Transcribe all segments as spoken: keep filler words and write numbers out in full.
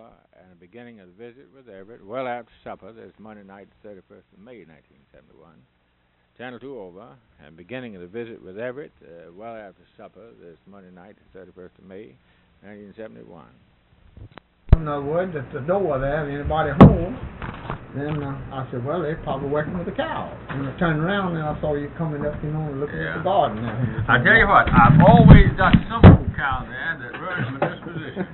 and the beginning of the visit with Everett. Well after supper, this Monday night, the thirty-first of May, nineteen seventy-one. Channel two over, and beginning of the visit with Everett. Uh, well after supper, this Monday night, the thirty-first of May, nineteen seventy-one. In other words, at the door there, anybody home? Then uh, I said, well, they're probably working with the cows. And I turned around and I saw you coming up, you know, and looking yeah. at the garden there. I tell you what, I've always got some old cow there that runs my disposition.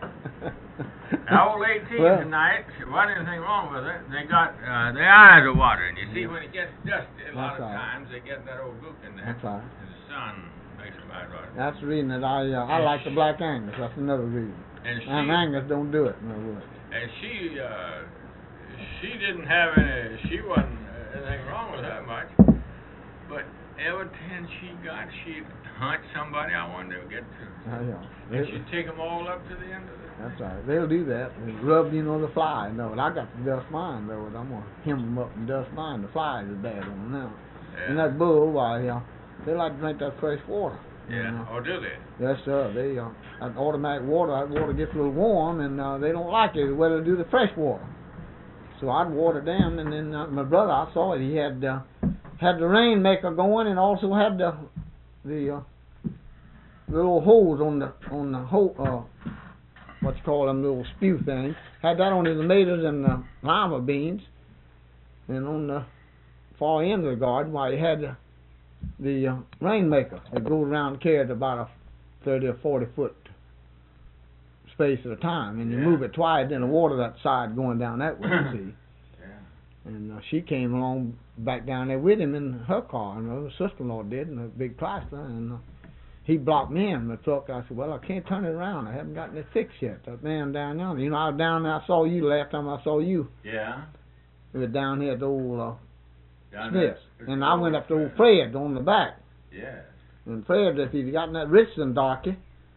Our old eighteen well, tonight, wasn't anything wrong with it. They got, uh, their eyes are watering. You see, when it gets dusty, a lot of right. times they get that old gook in there. That's right. And the sun makes them eyes water. That's the reason that I uh, I like the Black Angus. That's another reason. And, she, and Angus don't do it, in other words. And she, uh, she didn't have any, she wasn't anything wrong with her much. But every time she got, she'd hunt somebody I wanted to get to. I know. And she'd take them all up to the end of it. That's right. They'll do that. They rub, you know, the fly. No, and I got to dust mine, though. I'm going to hem them up and dust mine. The flies are bad on them now. Yeah. And that bull, why, you know, they like to drink that fresh water. Yeah. You know? Oh, do they? Yes, sir. They, uh, that automatic water, that water gets a little warm, and uh, they don't like it. Well, they do the fresh water. So I'd water them, and then uh, my brother, I saw it. He had uh, had the rainmaker going, and also had the the uh, little hose on the on the hose. Uh, what you call them little spew things. Had that on the tomatoes and the lima beans, and on the far end of the garden, while he had the, the uh, rainmaker that goes around and carries about a thirty or forty foot space at a time, and you yeah. move it twice, then the water that side going down that way. You see. Yeah. And uh, she came along back down there with him in her car, and her sister-in-law did, in a big Chrysler, and uh, he blocked me in the truck. I said, well, I can't turn it around. I haven't gotten it fixed yet. That man down there, you know, I was down there. I saw you last time I saw you. Yeah. It was down here at the old uh, down Smith's. there. And I went up to old Fred on the back. Yeah. And Fred, if he'd gotten that Richardson darky,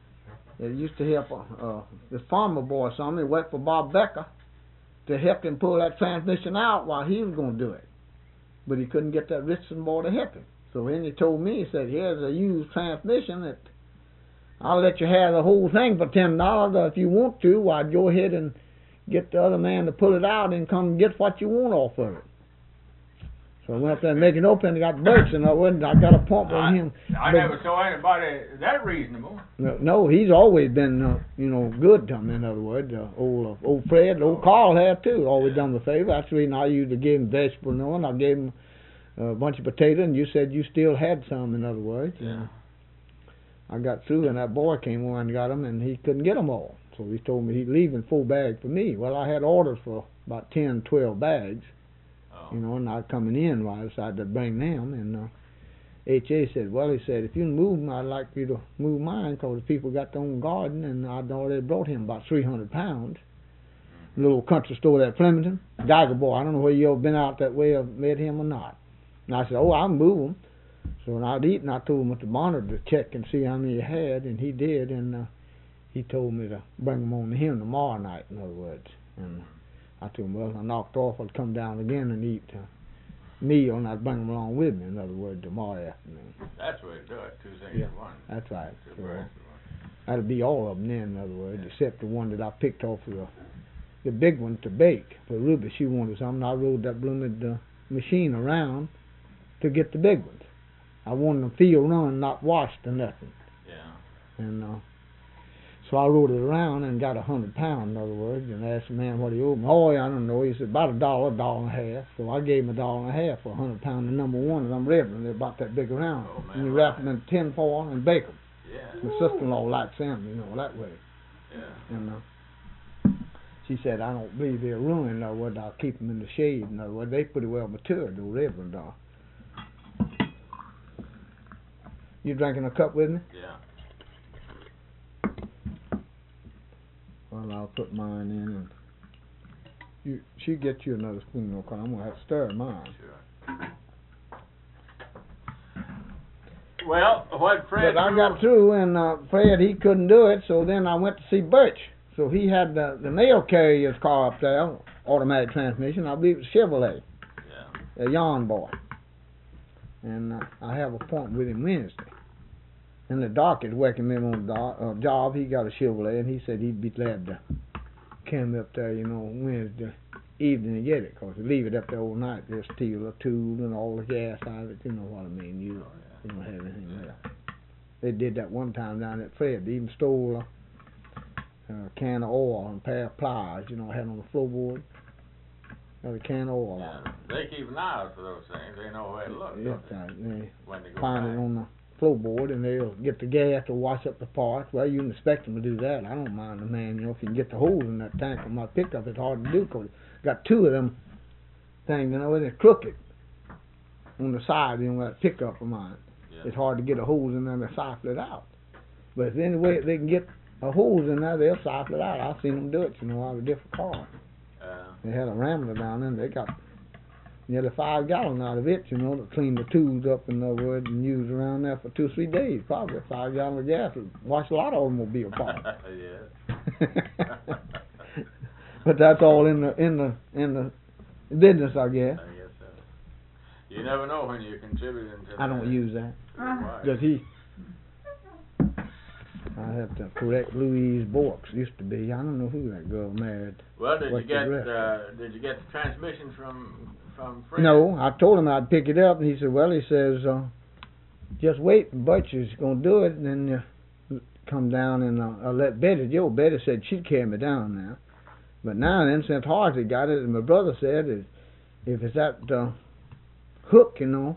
it used to help uh, uh, this farmer boy or something. He worked for Bob Becker to help him pull that transmission out while he was going to do it. But he couldn't get that Richardson boy to help him. So then he told me, he said, here's a used transmission that I'll let you have the whole thing for ten dollars. Or if you want to, why, go ahead and get the other man to pull it out and come get what you want off of it. So I went up there and make it open and got Birch, and I went, I got a pump on him. I but, never saw anybody that reasonable. No, no he's always been, uh, you know, good to me, in other words. Uh, old uh, old Fred, old Carl had too, always done me a favor. That's the reason I used to give him vegetables and all, and I gave him a bunch of potatoes, and you said you still had some, in other words. Yeah. I got through, and that boy came over and got them, and he couldn't get them all. So he told me he'd leave in full bags for me. Well, I had orders for about ten, twelve bags. You know, and I coming in, well, I decided to bring them, and uh, H A said, well, he said, if you move them, I'd like you to move mine, because the people got their own garden, and I'd already brought him about three hundred pounds. Mm-hmm. Little country store there at Flemington. Geiger boy, I don't know whether you ever been out that way or met him or not. And I said, oh, I'll move them. So when I'd eaten, I told him at the monitor to check and see how many he had, and he did, and uh, he told me to bring them on to him tomorrow night, in other words. And I told him, well, I knocked off, I'd come down again and eat a meal, and I'd bring them along with me, in other words, tomorrow afternoon. That's the way to do it, two things yeah, at once. That's right. So that'll be all of them then, in other words, yeah. except the one that I picked off of the, the big one to bake. For Ruby, she wanted something. I rode that bloomed uh, machine around to get the big ones. I wanted them field run, not washed or nothing. Yeah. And uh, so I rode it around and got a hundred pounds, in other words, and asked the man what he owed me. Oh, I don't know. He said about a dollar, a dollar and a half. So I gave him a dollar and a half for a hundred pounds of number one of them ribbons. They're about that big around. Oh, man, and you right. wrap them in tin foil and bake them. Yeah. My sister-in-law likes them, you know, that way. Yeah. And uh, she said, I don't believe they're ruined, in other words. I'll keep them in the shade, in other words. They pretty well matured, those ribbons are. You drinking a cup with me? Yeah. Well, I'll put mine in, and you, she get you another spoon, because I'm gonna have to stir mine. Sure. Well, what Fred? But I got through, and uh, Fred he couldn't do it, so then I went to see Birch. So he had the the mail carrier's car up there, automatic transmission. I believe it was Chevrolet. Yeah. A yarn boy. And uh, I have an appointment with him Wednesday. And the doc is working him on the uh, job. He got a Chevrolet, and he said he'd be glad to came up there, you know, Wednesday evening to get it, 'cause they leave it up there all night. They'll steal the tool and all the gas out of it. You know what I mean? You, oh, yeah. you don't have anything yeah. left. They did that one time down at Fred. They even stole a, a can of oil and a pair of pliers, you know, I had on the floorboard. Got a can of oil yeah. out. They keep an eye out for those things. They know where to look. Yeah, right. They, when they go find back. it on the floorboard, and they'll get the gas to wash up the parts. Well, you can expect them to do that. I don't mind the man, you know, if you can get the holes in that tank on my pickup, it's hard to do, 'cause got two of them things, you know, and they're crooked on the side, you know, that pickup of mine. Yeah. It's hard to get a hose in there and siphon it out. But if any way they can get a hose in there, they'll siphon it out. I've seen them do it, you know, out of different cars. Uh, they had a Rambler down there, and they got nearly five gallons out of it, you know, to clean the tools up, in other words, and use around there for two or three days. Probably five gallons of gas would wash a lot of automobile parts. Yeah. But that's all in the in the in the business, I guess. I guess so. You never know when you're contributing to. I don't the, use that. Uh-huh. Does he? I have to correct Louise Borks. Used to be. I don't know who that girl married. Well, did What's you get uh, did you get the transmission from from Fred? No, I told him I'd pick it up, and he said, "Well," he says, uh, "just wait, Butcher's gonna do it, and then uh, come down and uh, I'll let Betty do it." Betty said she'd carry me down now, but now and then since Hartley got it, and my brother said, is if it's that uh, hook, you know,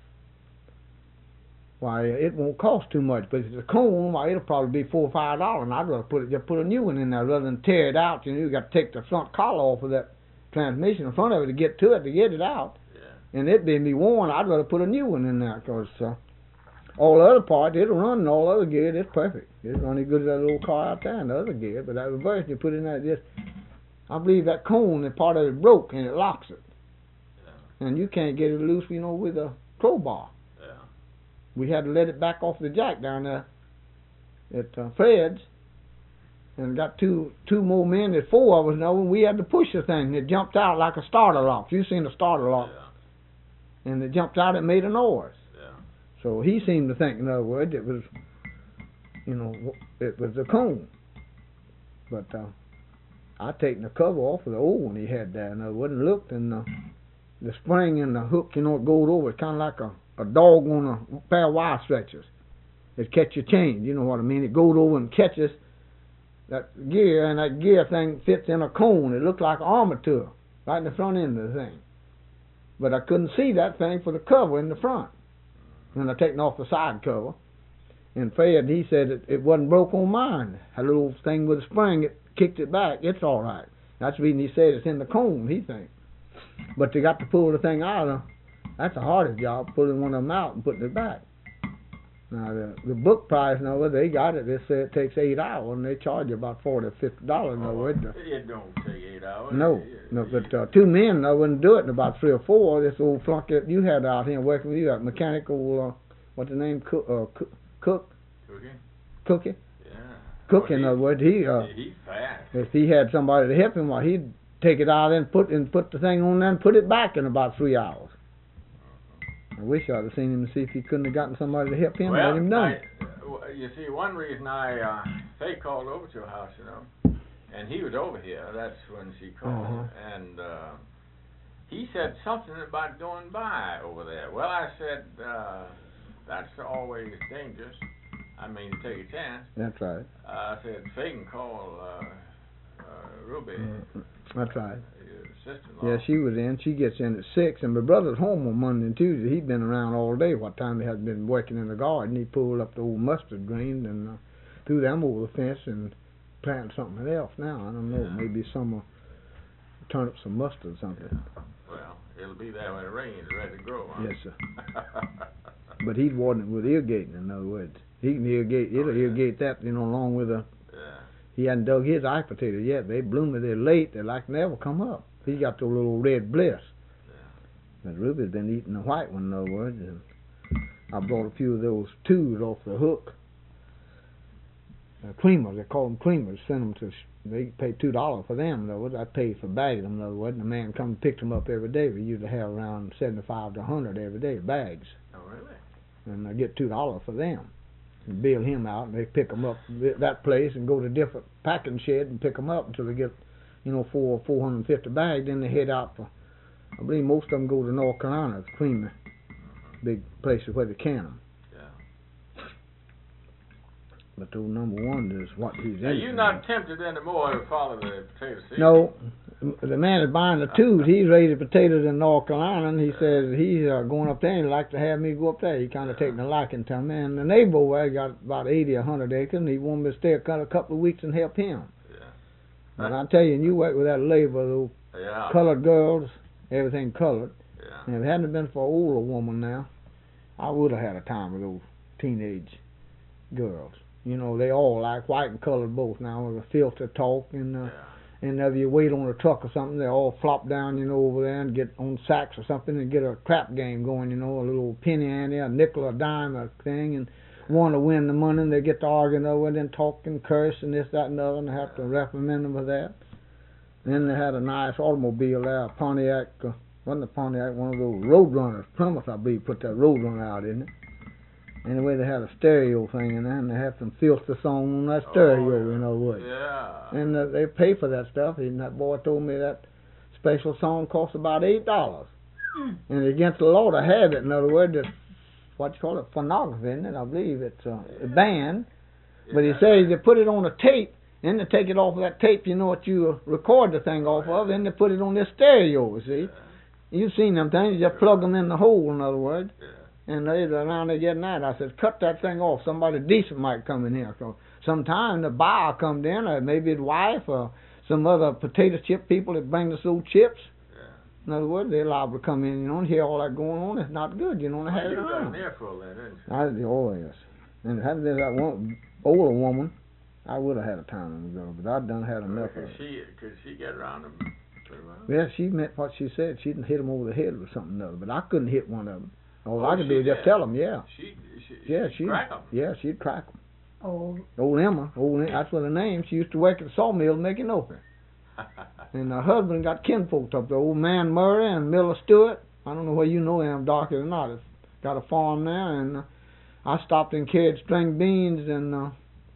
why it won't cost too much. But if it's a cone, why it'll probably be four or five dollars, and I'd rather put it just put a new one in there rather than tear it out. You know, you got to take the front collar off of that transmission in front of it to get to it to get it out. Yeah. And it being be worn, I'd rather put a new one in there, 'cause uh, all the other parts it'll run, and all the other gear it's perfect. It'll run as good as that little car out there and the other gear. But that reverse you put in there, just I believe that cone, that part of it broke and it locks it, yeah. and you can't get it loose, you know, with a crowbar. We had to let it back off the jack down there at uh, Fred's, and got two two more men. There's four of us now, and we had to push the thing. It jumped out like a starter lock. You've seen a starter lock, yeah. and it jumped out. It made a noise. Yeah. So he seemed to think, in other words, it was, you know, it was a cone. But uh, I'd taken the cover off of the old one he had there, and I wouldn't looked, and uh, the spring and the hook, you know, it goes over. It's kind of like a a dog on a pair of wire stretchers. It catch your chain, you know what I mean? It goes over and catches that gear, and that gear thing fits in a cone. It looked like an armature right in the front end of the thing. But I couldn't see that thing for the cover in the front. And I taken off the side cover. And Fred, he said it, it wasn't broke on mine. A little thing with a spring, it kicked it back. It's all right. That's the reason he said it's in the cone, he thinks. But they got to pull the thing out of. That's the hardest job, pulling one of them out and putting it back. Now, the, the book price, now, they got it. They say it takes eight hours, and they charge you about forty or fifty dollars. Oh, it don't take eight hours. No, no, but uh, two men, I wouldn't do it in about three or four. This old flunk that you had out here working with you, that mechanical, uh, what's the name, Cook? Uh, cook, cook? Cookie? Cookie? Yeah. Cook, well, in he, other words. He, uh, he's fast. If he had somebody to help him, well, he'd take it out and put, and put the thing on there and put it back in about three hours. I wish I'd have seen him to see if he couldn't have gotten somebody to help him well, and let him done it. Uh, you see, one reason I, uh, Faye called over to your house, you know, and he was over here. That's when she called. Uh-huh. And uh, he said something about going by over there. Well, I said, uh, that's always dangerous. I mean, to take a chance. That's right. Uh, I said, Faye can call uh, uh, Ruby. Uh, that's right. Sister-in-law. Yeah, she was in. She gets in at six, and my brother's home on Monday and Tuesday. He'd been around all day. What time he had been working in the garden, he pulled up the old mustard greens and uh, threw them over the fence and planted something else. Now I don't know, yeah. maybe summer turn up some mustard or something. Yeah. Well, it'll be there when it rains, ready to grow. Huh? Yes, sir. But he'd water it with irrigating. In other words, he can irrigate. It'll oh, yeah. irrigate that, you know, along with a. Yeah. He hadn't dug his eye potatoes yet. They bloom. They're late. They're like never come up. He's got the little red bliss. Yeah. But Ruby's been eating the white one, in other words. And I brought a few of those twos off the hook. Uh, creamers, they call them creamers. Send them to, they pay two dollars for them, in other words. I paid for bagging them, in other words. And the man come and picked them up every day. We used to have around seventy-five to a hundred every day, bags. Oh, really? And I get two dollars for them. And bill him out, and they pick them up at that place and go to different packing shed and pick them up until they get you know, for four hundred fifty bags. Then they head out for, I believe most of them go to North Carolina, creamy, big places where they can them. Yeah. But the number one is what he's Now, in. you're not tempted anymore to follow the potato seed? No. The man is buying the tubes. He's raising potatoes in North Carolina, and he says he's uh, going up there and he'd like to have me go up there. He kind of taking a liking to me. And the neighbor over there got about eighty or one hundred acres, and he wanted me to stay a couple of weeks and help him. Yeah. But I tell you, and you work with that labor, those yeah. colored girls, everything colored. Yeah. And if it hadn't been for an older woman now, I would have had a time with those teenage girls. You know, they all like white and colored both now with a filter talk and. Uh, yeah. And if you wait on a truck or something, they all flop down, you know, over there and get on sacks or something and get a crap game going, you know, a little penny ante, a nickel, a dime, a thing, and want to win the money, and they get to arguing over it and talk and curse and this, that, and the other, and they have to reprimand them for that. And then they had a nice automobile there, a Pontiac, uh, wasn't a Pontiac, one of those Roadrunners. Plymouth, I believe, put that Roadrunner out, didn't it? Anyway, they had a stereo thing in there, and they had some filter song on that stereo, oh, yeah. in other words. Yeah. And uh, they pay for that stuff. And that boy told me that special song costs about eight dollars. Mm. And it's against the law to have it. In other words, it's what you call it, pornography, isn't it? I believe it's uh, yeah. banned. Yeah. But he says you put it on a tape, and they take it off of that tape, you know what you record the thing off of, and they put it on this stereo, you see. Yeah. You've seen them things. You just plug them in the hole, in other words. Yeah. And they around there getting that. I said, cut that thing off. Somebody decent might come in here. So sometime the buyer comes in, or maybe his wife, or some other potato chip people that bring us those chips. Yeah. In other words, they're liable to come in, you know, and hear all that going on. It's not good, you know, to have it around. You've been there for all that, didn't you? I, oh, yes. And having been that one older woman, I would have had a time on the girl, but I done had enough could of it. She, could she get around them pretty well? Yeah, she meant what she said. She didn't hit them over the head with something or other, but I couldn't hit one of them. All oh, I could do is just tell them, yeah. She, she, yeah, she'd crack them. Yeah, she'd crack them. Oh. Old Emma, old that's what her name. She used to work at the sawmill making open. And her husband got kinfolks up there, old man Murray and Miller Stewart. I don't know whether you know him, Darker or not. It's got a farm there, and uh, I stopped and carried string beans and uh,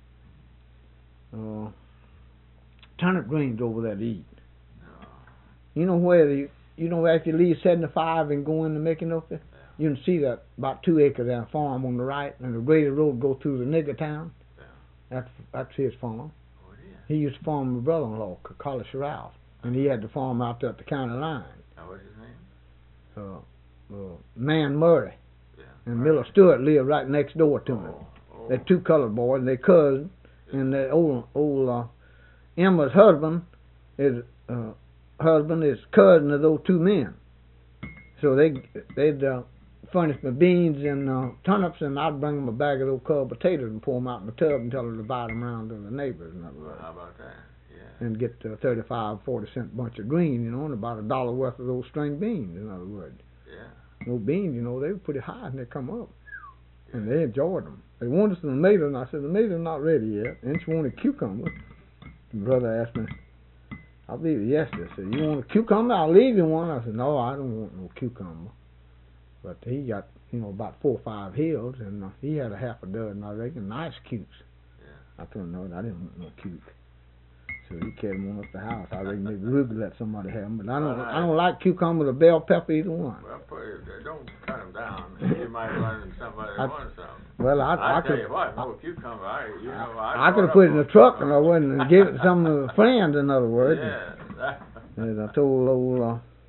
uh, turnip greens over there to eat. No. You know where the You know, after you leave seventy-five and go into Mickinoka, yeah. you can see that about two acres of that farm on the right, and the graded road go through the nigger town. Yeah. That's that's his farm. Oh, yeah. He used to farm with my brother-in-law, Carlos Sherrod, and he had the farm out there at the county line. Now, what's his name? Uh, uh, Man Murray. Yeah. And Murray. Miller Stewart lived right next door to oh. me. Oh. They're two colored boys, and they're cousins. Yeah. And the old old uh, Emma's husband is. Uh, husband is cousin of those two men. So they, they'd uh, furnish me beans and uh, turnips, and I'd bring them a bag of those cold potatoes and pour them out in the tub and tell them to divide them around to the neighbors. In other words. Well, how about that? Yeah. And get a thirty-five, forty cent bunch of green, you know, and about a dollar worth of those string beans, in other words. Yeah. Those beans, you know, they were pretty high and they come up. Yeah. And they enjoyed them. They wanted some tomatoes, and I said, the tomatoes not ready yet. And she wanted cucumbers. My brother asked me, I believe it yesterday. I said, you want a cucumber? I'll leave you one. I said, no, I don't want no cucumber. But he got, you know, about four or five hills, and uh, he had a half a dozen, I reckon, nice cukes. Yeah. I told him, no, I didn't want no cuke. So he carried them on up the house. I reckon maybe Ruby let somebody have them. But I don't well, I don't like cucumbers or bell pepper, either one. Well, put it, don't cut them down. You might run into somebody that wants some. Well, I, I, I tell could, you what, no cucumber. I, you know, I, I could have put it in the truck and I wouldn't give it to some of the friends, in other words. Yeah. And I told old, uh,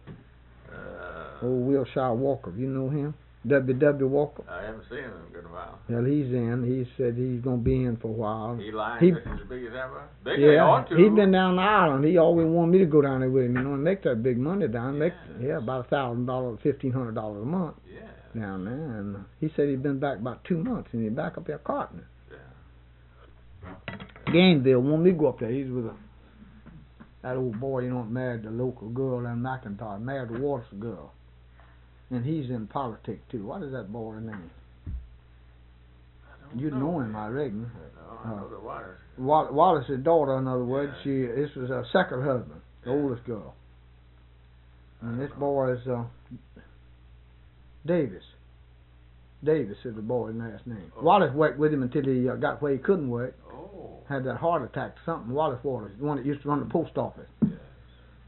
uh, old Wilshire Walker, you know him? W W Walker. I haven't seen him in a good while. Well, he's in. He said he's going to be in for a while. He lying. He, this is as big as ever. Big yeah, they ought to. He's been down the island. He always wanted me to go down there with him, you know, and make that big money down. Make yeah, yeah about a thousand dollars, fifteen hundred dollars a month. Yeah. Down there, and he said he'd been back about two months, and he's back up there carting. Yeah. Gainesville wanted me to go up there. He's with a that old boy, you know, married the local girl in McIntyre, married the Waters girl. And he's in politics too. What is that boy's name? You'd know, know him, I reckon. No, I know the Wallace. Wall- Wallace's daughter, in other words. Yeah. She this was her second husband, the yeah. oldest girl. And this know. boy is uh, Davis. Davis is the boy's last name. Oh. Wallace worked with him until he uh, got where he couldn't work. Oh. Had that heart attack or something. Wallace Waters, the one that used to run the post office. Yeah.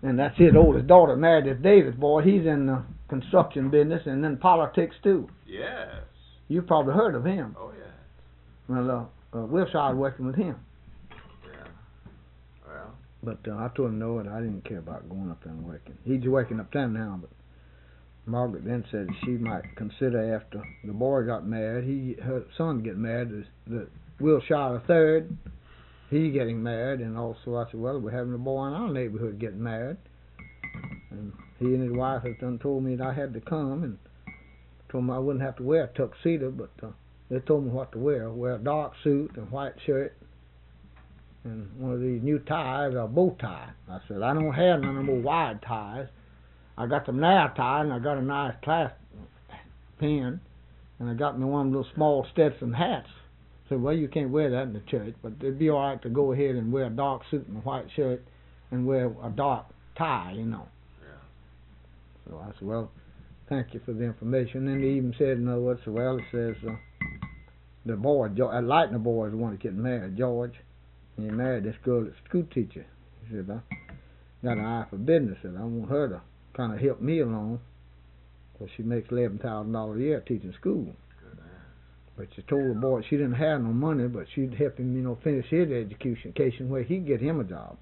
And that's his oldest daughter, married this Davis boy. He's in the construction business and then politics too. Yes. You probably heard of him. Oh, yeah. Well, uh, uh, Wilshire working with him. Yeah. Well. But uh, I told him no, and I didn't care about going up there and working. He's working uptown now, but Margaret then said she might consider after the boy got married, he her son get married, the, the Wilshire the third. He getting married, and also I said, well, we're having a boy in our neighborhood getting married. And he and his wife have done told me that I had to come, and told me I wouldn't have to wear a tuxedo, but uh, they told me what to wear. Wear a dark suit and white shirt, and one of these new ties, a bow tie. I said, I don't have none of them wide ties. I got some narrow tie, and I got a nice clasp pin, and I got me one of those small Stetson hats. So, well, you can't wear that in the church, but it'd be all right to go ahead and wear a dark suit and a white shirt and wear a dark tie, you know. Yeah. So I said, well, thank you for the information. And he even said, in other words, well, it says uh, the boy, uh, Lightner boy is the one that getting married, George. And he married this girl that's a school teacher. He said, I got an eye for business, and I want her to kind of help me along, because she makes eleven thousand dollars a year teaching school. But she told the boy she didn't have no money, but she'd help him, you know, finish his education where he'd get him a job.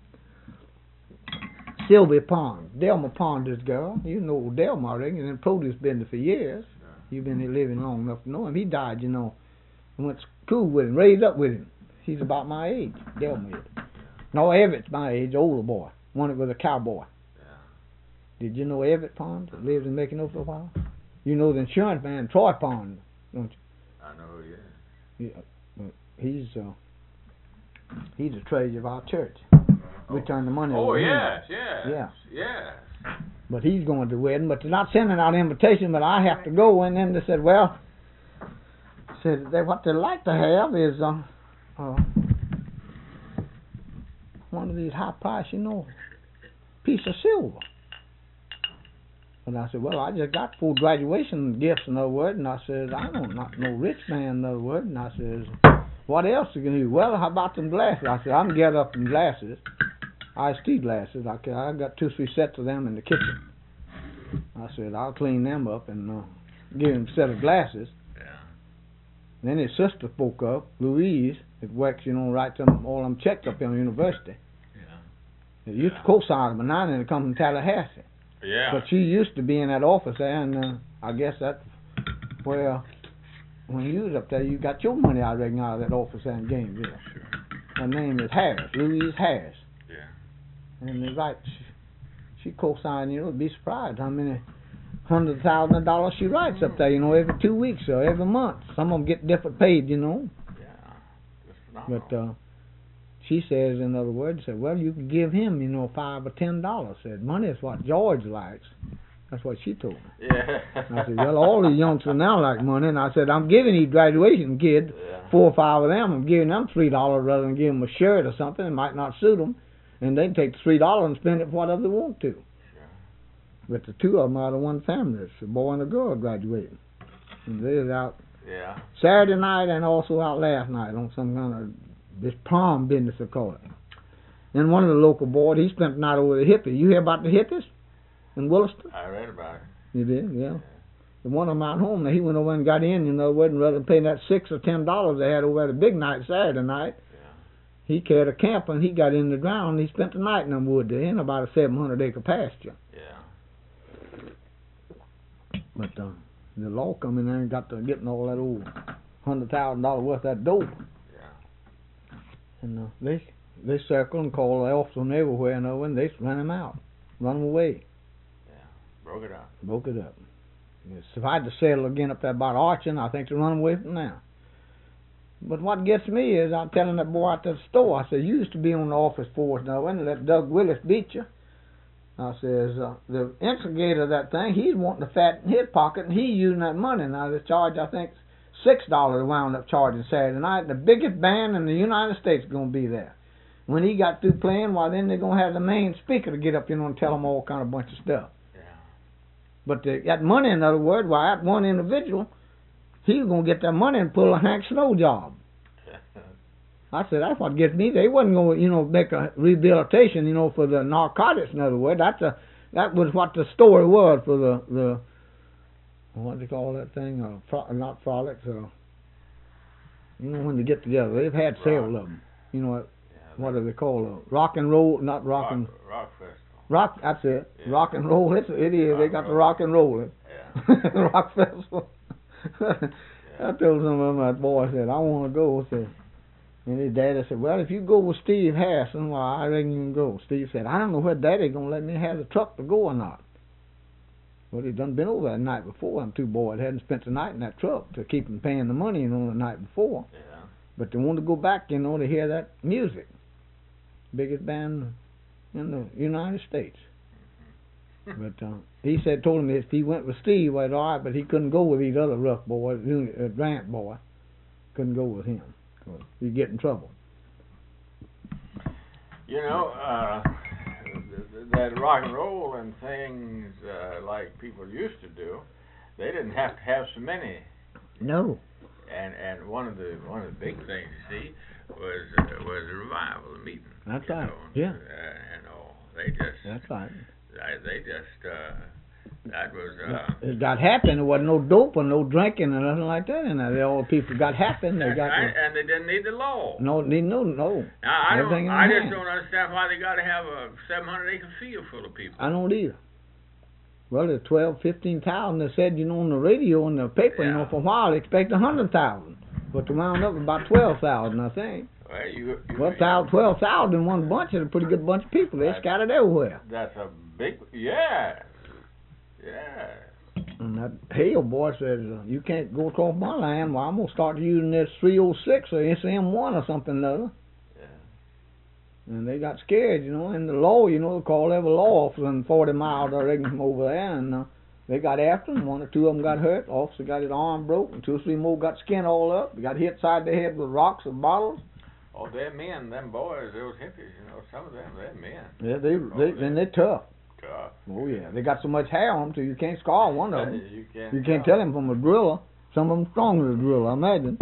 Sylvia Pond, Delma Pond, this girl. You know Delma already, in the produce business for years. You've been here living long enough to know him. He died, you know. I went to school with him, raised up with him. He's about my age, Delma is. No, Everett's my age, older boy. One that was a cowboy. Did you know Everett Pond that lives in Mackinac for a while? You know the insurance man, Troy Pond, don't you? I know, yeah. Yeah, he's uh, he's the treasurer of our church. Oh. We turn the money oh, over. Oh yes, yes, yeah, yes. But he's going to the wedding. But they're not sending out invitations. But I have to go. And then they said, well, said they what they like to have is uh, uh, one of these high price, you know, piece of silver. And I said, well, I just got full graduation gifts, in other words. And I said, I don't not no rich man, in other words. And I said, what else are you going to do? Well, how about them glasses? I said, I can get up them glasses, iced tea glasses. I can, I got two, three sets of them in the kitchen. I said, I'll clean them up and uh, give him a set of glasses. Yeah. Then his sister spoke up, Louise, that works, you know, writes them, all them checks up in the university. Yeah. They used yeah. to co-sign them, and now they come from Tallahassee. Yeah. But she used to be in that office there, and uh, I guess that's where, when you was up there, you got your money, I reckon, out of that office there in Gainesville. Sure. Her name is Harris, Louise Harris. Yeah. And they write, she, she co-signed, you know, be surprised how many hundred thousand dollars she writes up there, you know, every two weeks or every month. Some of them get different paid, you know. Yeah. That's phenomenal. But, uh, she says, in other words, said, well, you can give him, you know, five or ten dollars. Said, money is what George likes. That's what she told me. Yeah. And I said, well, all the youngsters now like money. And I said, I'm giving these graduation kids, yeah. four or five of them, I'm giving them three dollars rather than giving them a shirt or something. It might not suit them. And they can take the three dollars and spend it for whatever they want to. Sure. But the two of them are the one family. It's a boy and a girl graduating. And they was out yeah. Saturday night and also out last night on some kind of this prom business, they call it. And one of the local boys, he spent the night over the hippie. You hear about the hippies in Williston? I read about it. You did, yeah. yeah. The one of them out home, he went over and got in, you know, wasn't rather than pay that six or ten dollars they had over at a big night Saturday night. Yeah. He carried a camper and he got in the ground and he spent the night in them wood there in about a seven hundred acre pasture. Yeah. But uh, the law come in there and got to getting all that old hundred thousand dollars worth of that dope. And uh, they they circle and call the officers from everywhere and over, and they run him out, run him away. Yeah, broke it up. Broke it up. Yes, if I had to settle again up there about Archon, I think to run away from now. But what gets me is I'm telling that boy at the store, I said, you used to be on the office force now, and let Doug Willis beat you. I says, uh, the instigator of that thing, he's wanting to fatten his pocket, and he's using that money. Now, the charge, I think, Six dollars wound up charging Saturday night. The biggest band in the United States is going to be there. When he got through playing, well, then they're going to have the main speaker to get up, you know, and tell them all kind of bunch of stuff. Yeah. But they got money, in other words, well, that one individual, he's going to get that money and pull a Hank Snow job. I said, that's what gets me. They wasn't going to, you know, make a rehabilitation, you know, for the narcotics, in other words. That's a, that was what the story was for the, the what do they call that thing? Uh, fro- not frolics. Uh, you know, when they get together. They've had several of them. You know, yeah, what do they call it? Rock and roll, not rock, rock and... Rock festival. Rock, that's it. Yeah. Rock and roll, it's, it is. Rock they got roll. the rock and roll. Yeah. Rock festival. yeah. I told some of my boys, I said, I want to go. I said, and his daddy said, well, if you go with Steve Harrison, well, I reckon you can go. Steve said, I don't know whether Daddy's going to let me have the truck to go or not. Well, he'd done been over that night before. Them two boys hadn't spent the night in that truck to keep them paying the money, you know, the night before. Yeah. But they wanted to go back, you know, to hear that music. Biggest band in the United States. But uh, he said, told him if he went with Steve, well, all right, but he couldn't go with these other rough boys, uh, Grant boy. Couldn't go with him. Cause he'd get in trouble. You know, uh, that rock and roll and things uh, like people used to do, they didn't have to have so many. No. And and one of the one of the big things you see was uh, was the revival, the meeting. That's right. Know, yeah. Uh, and all they just. That's right. They, they just uh, that was. Uh, it got happen. There wasn't no dope or no drinking or nothing like that. And they all people got happy. They got. Right, the, and they didn't need the law. No, need no no. Now I Everything don't. I hand. just don't understand why they got to have a seven hundred acre field full of people. I don't either. Well, there's twelve, fifteen thousand. They said, you know, on the radio and the paper, yeah. you know, for a while they expect a hundred thousand, but they wound up about twelve thousand, I think. Well, you, you, well, twelve thousand in one bunch is a pretty good bunch of people. They're scattered everywhere. That's a big, yeah, yeah. And that Hale boy says, uh, you can't go across my land. Well, I'm going to start using this three oh six or S M one or something or other. Yeah. And they got scared, you know. And the law, you know, they called every law officer in forty miles, I reckon, from over there. And uh, they got after them. One or two of them got hurt. The officer got his arm broke. And two or three more got skinned all up. They got hit side the head with rocks and bottles. Oh, they're men, them boys, those hippies, you know, some of them, they're men. Yeah, they, they, oh, and they're tough. Tough. Oh, yeah. They got so much hair on them, so you can't scar one of them. you can't, you can't tell them from a gorilla. Some of them stronger than a gorilla, I imagine.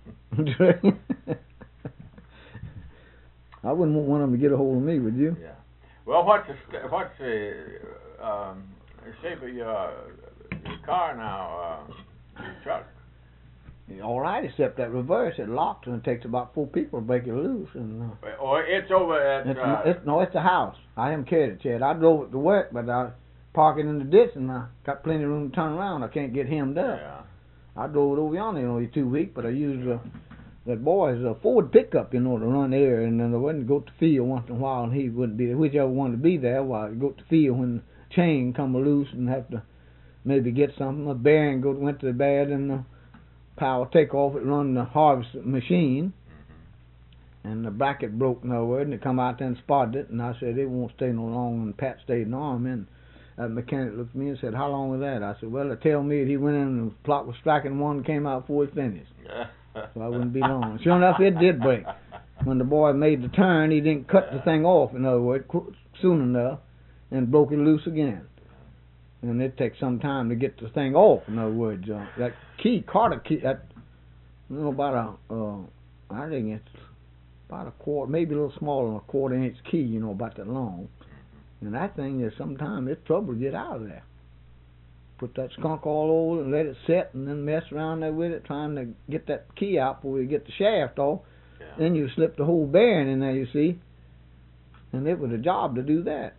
I wouldn't want one of them to get a hold of me, would you? Yeah. Well, what's the, what's the um, shape of your, your car now, uh, your truck? All right, except that reverse, it locks and it takes about four people to break it loose. And uh, or it's over at. It's, uh, it's, no, it's the house. I haven't carried it yet. I drove it to work, but I park it in the ditch and I got plenty of room to turn around. I can't get hemmed up. Yeah. I drove it over yonder, you know, two weeks, but I used uh, that boy's uh, Ford pickup, you know, to run air, and then I wouldn't go to the field once in a while, and he wouldn't be there. Whichever wanted to be there, while well, I'd go to the field when the chain come loose and have to maybe get something. A bearing go went to the bed and the power take off, it run the harvest machine, mm-hmm. and the bracket broke nowhere, and they come out there and spotted it, and I said, it won't stay no longer, and Pat stayed in the arm, and that mechanic looked at me and said, how long was that? I said, well, they tell me that he went in and the clock was striking one and came out before he finished. So I wouldn't be long. Sure enough, it did break. When the boy made the turn, he didn't cut the thing off, in other words, soon enough, and broke it loose again. And it takes some time to get the thing off, in other words. Uh, that key, Carter key, that, you know, about a, uh, I think it's about a quarter, maybe a little smaller than a quarter inch key, you know, about that long. And that thing is sometimes it's trouble to get out of there. Put that skunk all over it and let it set and then mess around there with it, trying to get that key out before you get the shaft off. Yeah. Then you slip the whole bearing in there, you see. And it was a job to do that.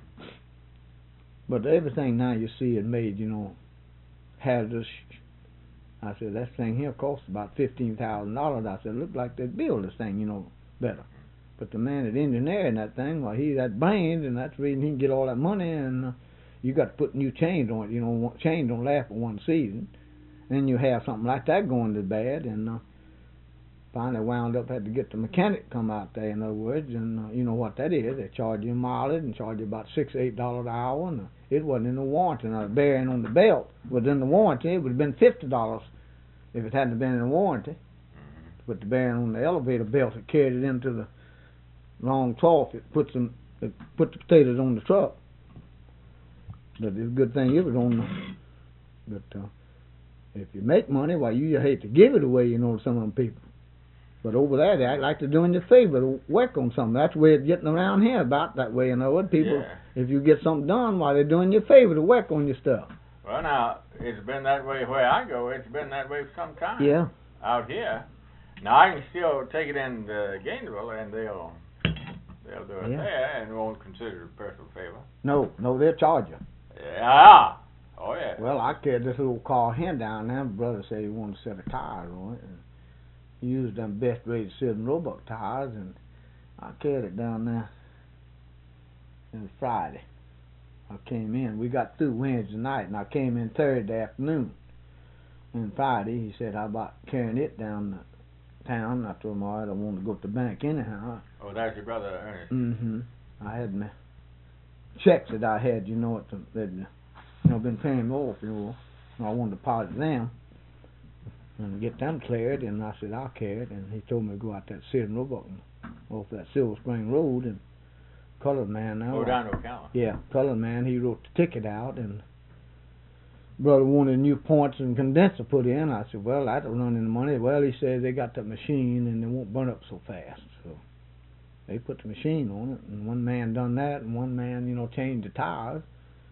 But everything now you see is made, you know, hazardous. I said, that thing here costs about fifteen thousand dollars. I said, look like they build this thing, you know, better. But the man that engineering that thing, well, he got brains, and that's the reason he can get all that money, and uh, you got to put new chains on it. You know, chains don't last for one season. Then you have something like that going to bad, and uh, finally wound up had to get the mechanic come out there, in other words, and uh, you know what that is. They charge you mileage and charge you about six, eight dollars an hour, and uh, it wasn't in the warranty. Now, the bearing on the belt was in the warranty. It would have been fifty dollars if it hadn't been in the warranty. But the bearing on the elevator belt that carried it into the long trough, it puts them, it put the potatoes on the truck. But the good thing it was on the, but uh, if you make money, why, well, you hate to give it away, you know, to some of them people. But over there, they act like they're doing you a favor to work on something. That's the way it's getting around here about that way, you know. What people, yeah. if you get something done, why they're doing you a favor to work on your stuff. Well, now, it's been that way where I go. It's been that way for some time. Yeah. Out here. Now, I can still take it in uh, Gainesville, and they'll they'll do it yeah. there, and won't consider it a personal favor. No, no, they'll charge you. Yeah. Oh, yeah. Well, I carried this little car hen down there. My brother said he wanted to set a tire on it. And he used them best rated Sidon Roebuck tires, and I carried it down there. It was Friday. I came in. We got through Wednesday night, and I came in Thursday afternoon. And Friday, he said, how about carrying it down to town? I told him, all right, I want to go to the bank anyhow. Oh, that's your brother, Ernest? Mm-hmm. I had my checks that I had, you know, that you know, been paying me off, you know. I wanted to deposit them and get them cleared, and I said, I'll carry it. And he told me to go out that Sidon Roebuck off that Silver Spring Road, and colored man now. Oh, down to Ocala. Yeah, colored man, he wrote the ticket out, and brother wanted new points and condenser put in. I said, well, that'll run in the money. Well, he says they got the machine, and they won't burn up so fast. So they put the machine on it, and one man done that, and one man, you know, changed the tires.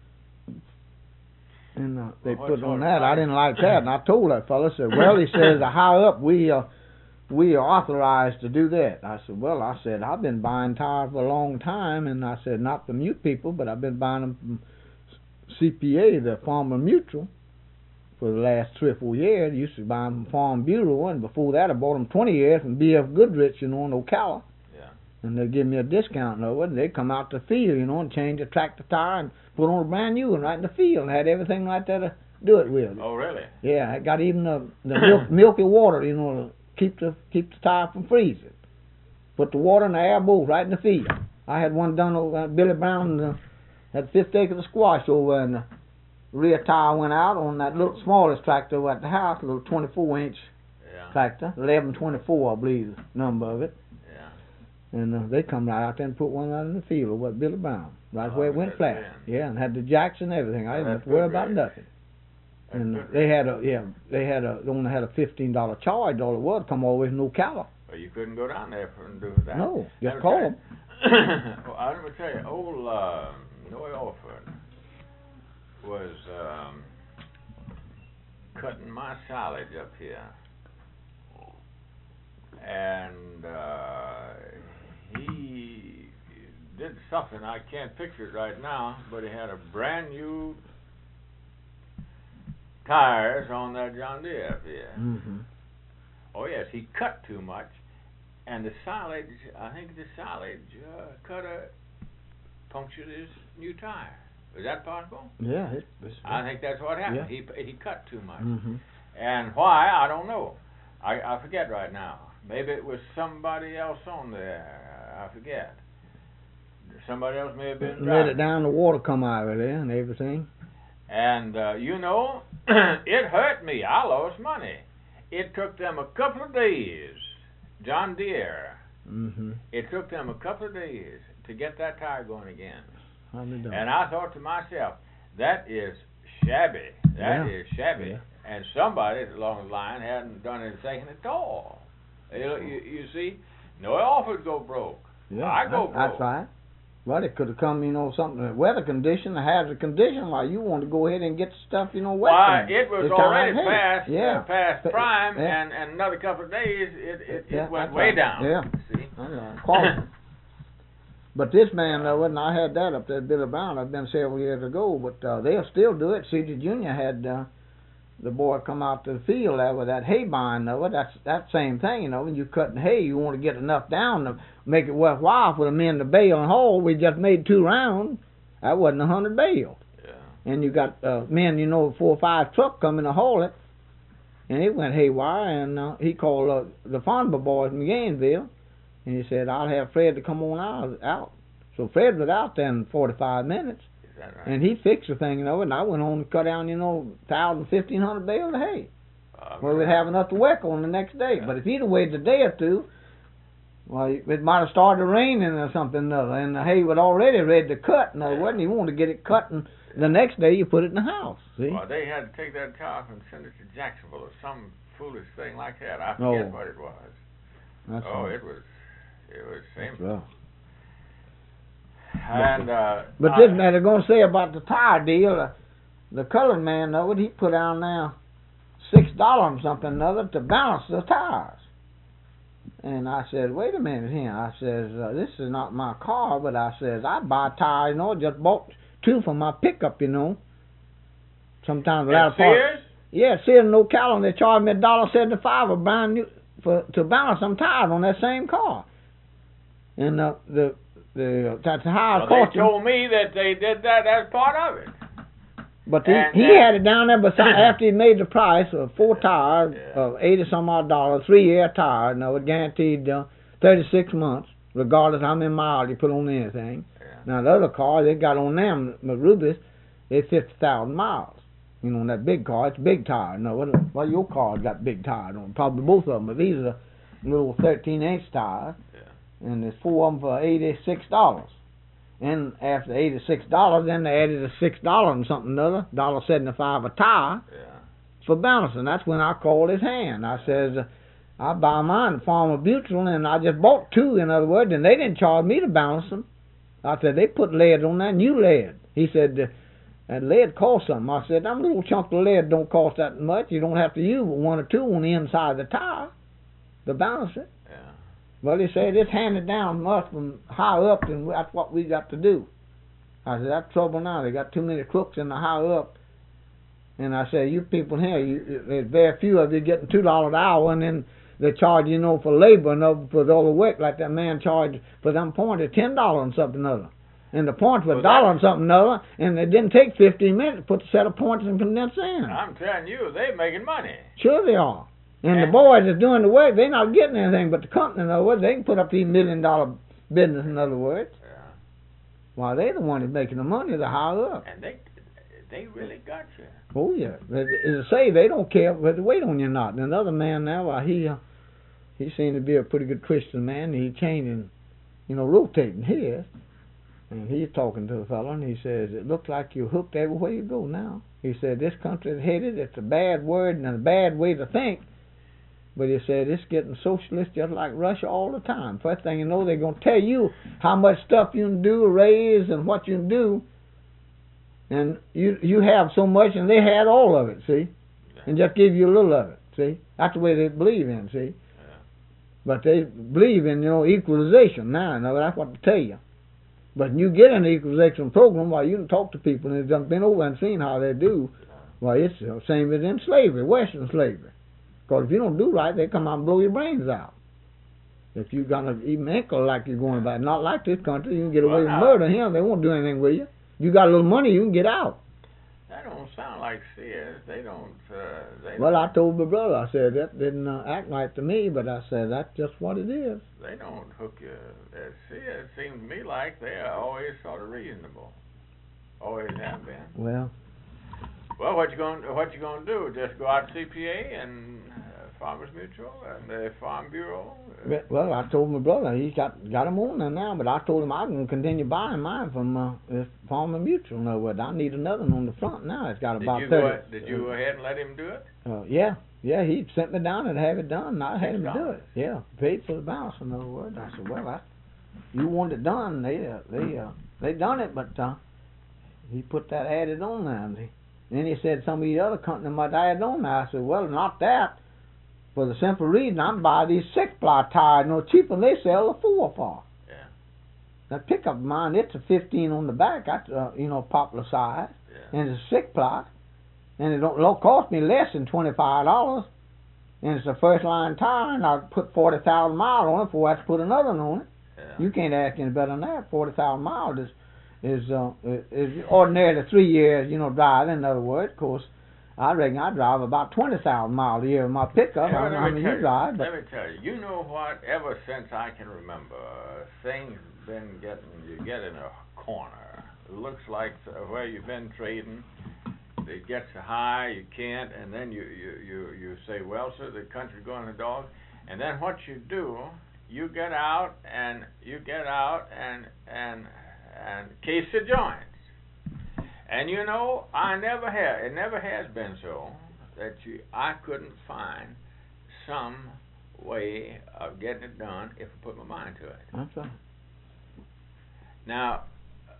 And uh, they well, put it on that. I didn't like that, and I told that fellow, I said, well, he says, high up, we uh, we are authorized to do that. I said, well, I said, I've been buying tires for a long time, and I said, not from you people, but I've been buying them from C P A, the Farmer Mutual, for the last three or four years. I used to buy them from Farm Bureau, and before that I bought them twenty years from B F Goodrich, you know, in Ocala. Yeah. And they give me a discount over it, and they come out to the field, you know, and change the tractor tire and put on a brand new one right in the field, and had everything right there to do it with. Oh, really? Yeah, I got even the, the milk, milky water, you know, to keep the keep the tire from freezing. Put the water and the air both right in the field. I had one done over at Billy Brown, uh, had fifty acres of squash over, and the rear tire went out on that little smallest tractor over at the house, a little twenty-four inch yeah. tractor, eleven twenty-four, I believe the number of it. Yeah. And uh, they come right out there and put one out in the field over at Billy Brown, right oh, where it went flat. Man. Yeah, and had the jacks and everything. I didn't have to worry about right. nothing. That's and good, they right. had a yeah, they had a they only had a fifteen dollar charge. All it was come all the way from Ocala. Well, you couldn't go down there for and do that. No, just Let call me them. tell you- well, I'm gonna tell you, old uh, Noe Orford was um, cutting my silage up here, and uh, he did something, I can't picture it right now, but he had a brand new tires on that John Deere up here. Mm-hmm. Oh yes, he cut too much, and the silage, I think the silage uh, cutter punctured his new tire. Is that possible? Yeah, it, it's, I think that's what happened. Yeah. He he cut too much, mm-hmm. and why I don't know. I I forget right now. Maybe it was somebody else on there. I forget. Somebody else may have been Let driving. it down, the water come out of there and everything. And uh, you know, it hurt me. I lost money. It took them a couple of days. John Deere. Mm-hmm. It took them a couple of days to get that tire going again. And And I thought to myself, that is shabby. That Yeah. is shabby. Yeah. And somebody along the line hadn't done anything at all. You, you, you see, no offer go broke. Yeah, I go that, broke. that's right. Well, it could have come, you know, something, a weather condition, a hazard condition, while you want to go ahead and get the stuff, you know, wet. Why, from it was the already time. past, yeah. uh, past Pa- prime, yeah. and, and another couple of days, it, it, Yeah, it went that's way right. down. Yeah. See? I know. Quality. But this man, though, and I had that up there at Billy Brown, I've been several years ago, but uh, they'll still do it. C J Junior had uh, the boy come out to the field there with that hay bind over. That's that same thing, you know. When you're cutting hay, you want to get enough down to make it worthwhile for the men to bale and haul. We just made two rounds. That wasn't a hundred bales. Yeah. And you got uh, men, you know, four or five truck coming to haul it. And it went haywire, and uh, he called uh, the Fonba boys from Gainesville, and he said, I'll have Fred to come on out. out. So Fred was out there in forty-five minutes, Is that right? and he fixed the thing, you know, and I went home and cut down, you know, one thousand, fifteen hundred bales of hay. Uh, Well, we'd have enough to work on the next day. Yeah. But if he'd have waited a day or two, well, it might have started raining or something, or and the hay was already ready to cut. In other words, and you want to get it cut, and the next day you put it in the house. See? Well, they had to take that tire and send it to Jacksonville or some foolish thing like that. I Oh. forget what it was. That's oh, rough. it was, it was That's shameful. rough. And uh, But I, this man, they're gonna say about the tire deal. Uh, the colored man, though, what he put down now, six dollars or something or other to balance the tires. And I said, wait a minute here. I says, uh, this is not my car, but I says, I buy tires, you know, just bought two for my pickup, you know. Sometimes the latter part. Sears? Yeah, Sears in Ocala, they charged me a dollar seventy-five a brand new for to balance some tires on that same car. And uh, the the that's how well, cost they told me that they did that as part of it. But he, and, he uh, had it down there, but after he made the price of four tires yeah. of eighty some odd dollars, three year tire, and I was guaranteed uh, thirty six months, regardless how many miles you put on anything. Yeah. Now the other car they got on them, the Rubis, they fifty thousand miles. You know, on that big car, it's big tire. No, what well your car's got big tires on, probably both of them, but these are little thirteen inch tires, yeah. and there's four of them for eighty six dollars. And after eighty-six dollars, then they added a six dollars and something other, one dollar seventy-five a tire Yeah. for balancing. That's when I called his hand. I says, uh, I buy mine at Farmer Mutual, and I just bought two, in other words, and they didn't charge me to balance them. I said, they put lead on that, new lead. He said, that lead costs something. I said, that little chunk of lead don't cost that much. You don't have to use one or two on the inside of the tire to balance it. Well, he said it's handed down us from high up, and that's what we got to do. I said, that's trouble now. They got too many crooks in the high up. And I said, you people here, you, there's very few of you getting two dollars an hour, and then they charge, you know, for labor and for all the work, like that man charged for them points at ten dollars and something other. And the points were a dollar and something other, and it didn't take fifteen minutes to put the set of points and condense in. I'm telling you, they're making money. Sure they are. And the boys that's doing the work, they're not getting anything, but the company, in other words, they can put up these million dollar business, in other words. Yeah. While they're the ones that's making the money, the higher up. And they they really got you. Oh, yeah. As I say, they don't care whether they wait on you or not. And another man now, well, he, uh, he seemed to be a pretty good Christian man. He changing, you know, rotating his. And he's talking to the fellow, and he says, it looks like you're hooked everywhere you go now. He said, this country is headed, it's a bad word and a bad way to think. But he said, it's getting socialist just like Russia all the time. First thing you know, they're going to tell you how much stuff you can do, raise, and what you can do. And you you have so much, and they had all of it, see? And just give you a little of it, see? That's the way they believe in, see? Yeah. But they believe in, you know, equalization now. You know, that's what they tell you. But you get an equalization program, while you can talk to people, and they've been over and seen how they do. Well, it's the same as in slavery, Western slavery. Because if you don't do right, they come out and blow your brains out. If you got an even ankle like you're going about, not like this country, you can get away with murder here. They won't do anything with you. You got a little money, you can get out. That don't sound like Sears. They don't. Uh, they well, don't, I told my brother, I said, that didn't uh, act right to me, but I said, that's just what it is. They don't hook you. At Sears, it seems to me like they are always sort of reasonable. Always have been. Well. Well, what you going what you gonna do? Just go out to C P A and uh, Farmers Mutual and the Farm Bureau? Uh, well, I told my brother he's got got them on there now, but I told him I'm gonna continue buying mine from uh, this Farmer Mutual. No, but I need another one on the front now. It's got did about you thirty. Go, did you go ahead and let him do it? Uh, yeah, yeah. He sent me down and have it done. And I had him Six do it. Yeah, paid for the balance. In other words, I said, well, I, you want it done. They uh, they uh, they done it, but uh, he put that added on there. And he, then he said some of the other company might add on there. I said, well, not that. For the simple reason I'm buying these six ply tires no cheaper than they sell the four for. Yeah. That pickup of mine, it's a fifteen on the back. That's uh, you know popular size, yeah. And it's a six ply, and it don't, it don't cost me less than twenty five dollars. And it's a first line tire, and I put forty thousand miles on it before I have to put another one on it. Yeah. You can't ask any better than that. Forty thousand miles is is uh, is ordinarily three years, you know, driving. In other words, of course, I reckon I drive about twenty thousand miles a year with my pickup. Yeah, I don't know how many you drive. But let me tell you, you know what? Ever since I can remember, things been getting, you get in a corner. It looks like where you've been trading, it gets high, you can't, and then you, you, you, you say, well, sir, the country's going to dog. And then what you do, you get out and you get out and and and case the joints. And you know, I never had, it never has been so that you, I couldn't find some way of getting it done if I put my mind to it. That's right. Now,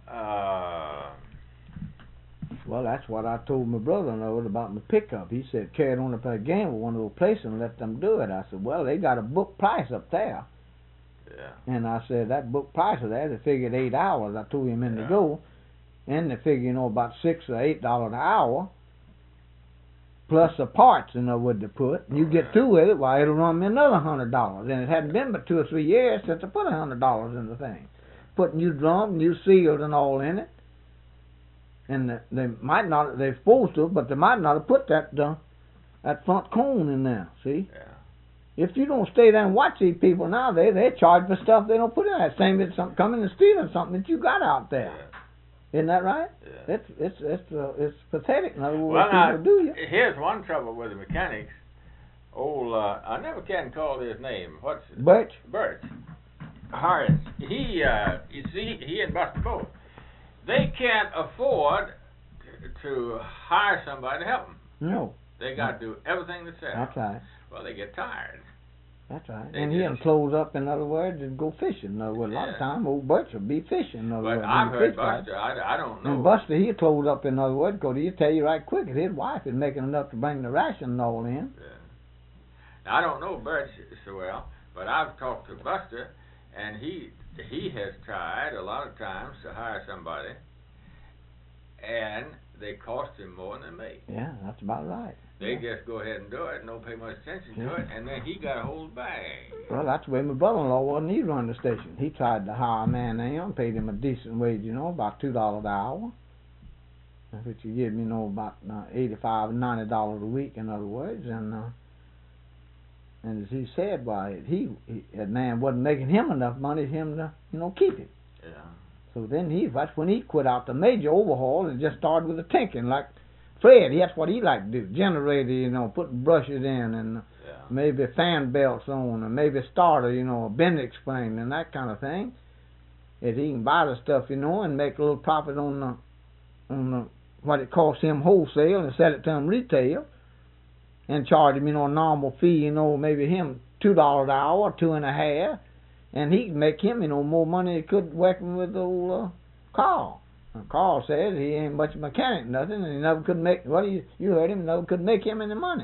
uh, well, that's what I told my brother-in-law about my pickup. He said, carry it on up again with one of those places and let them do it. I said, well, they got a book price up there. Yeah. And I said, that book price of that, they figured eight hours. I told him in yeah. to go. And they figure, you know, about six or eight dollars an hour. Plus the parts, you know, what they put. And you get yeah. through with it, why, it'll run me another hundred dollars. And it hadn't been but two or three years since I put a hundred dollars in the thing. Put new drums, new seals and all in it. And they might not, they're supposed to, but they might not have put that uh, that front cone in there, see? Yeah. If you don't stay there and watch these people nowadays, they charge for stuff they don't put in there. Same as some coming and stealing something that you got out there. Yeah. Isn't that right? Yeah. It's it's it's uh, it's pathetic. In other words, well, what now, people do you. Here's one trouble with the mechanics. Old, uh, I never can call his name. What's it? Birch. Birch. Harris. He, uh, you see, he and Buster both. They can't afford to, to hire somebody to help them. No. They got to do everything themselves. That's right. Well, they get tired. That's right. They and he just, close up, in other words, and go fishing. In other words, yeah. a lot of time, old Birch will be fishing. In other but words, I've heard fish Buster. I, I don't know. And Buster, he'll close up, in other words, because he'll tell you right quick that his wife is making enough to bring the ration and all in. Yeah. Now, I don't know Birch so well, but I've talked to Buster, and he he has tried a lot of times to hire somebody, and they cost him more than they make. Yeah, that's about right. They yeah. just go ahead and do it and don't pay much attention yeah. to it, and then he got a whole bag. Well, that's the way my brother-in-law was, and he run the station. He tried to hire a man there and paid him a decent wage, you know, about two dollars an hour. Which you give, you know, about uh, eighty-five, ninety dollars a week, in other words, and uh, and as he said, why he, he that man wasn't making him enough money for him to, you know, keep it. Yeah. So then he, that's when he quit out the major overhaul and just started with the tinkering, like Fred. That's what he liked to do. Generator, you know, putting brushes in, and yeah. maybe fan belts on, and maybe starter, you know, a Bendix spring and that kind of thing. If he can buy the stuff, you know, and make a little profit on the on the what it costs him wholesale and sell it to him retail, and charge him, you know, a normal fee, you know, maybe him two dollars an hour, two and a half, and he can make him, you know, more money than he could working with old uh, Carl. And Carl says he ain't much mechanic, nothing, and he never could make. Well, you you heard him, never could make him any money.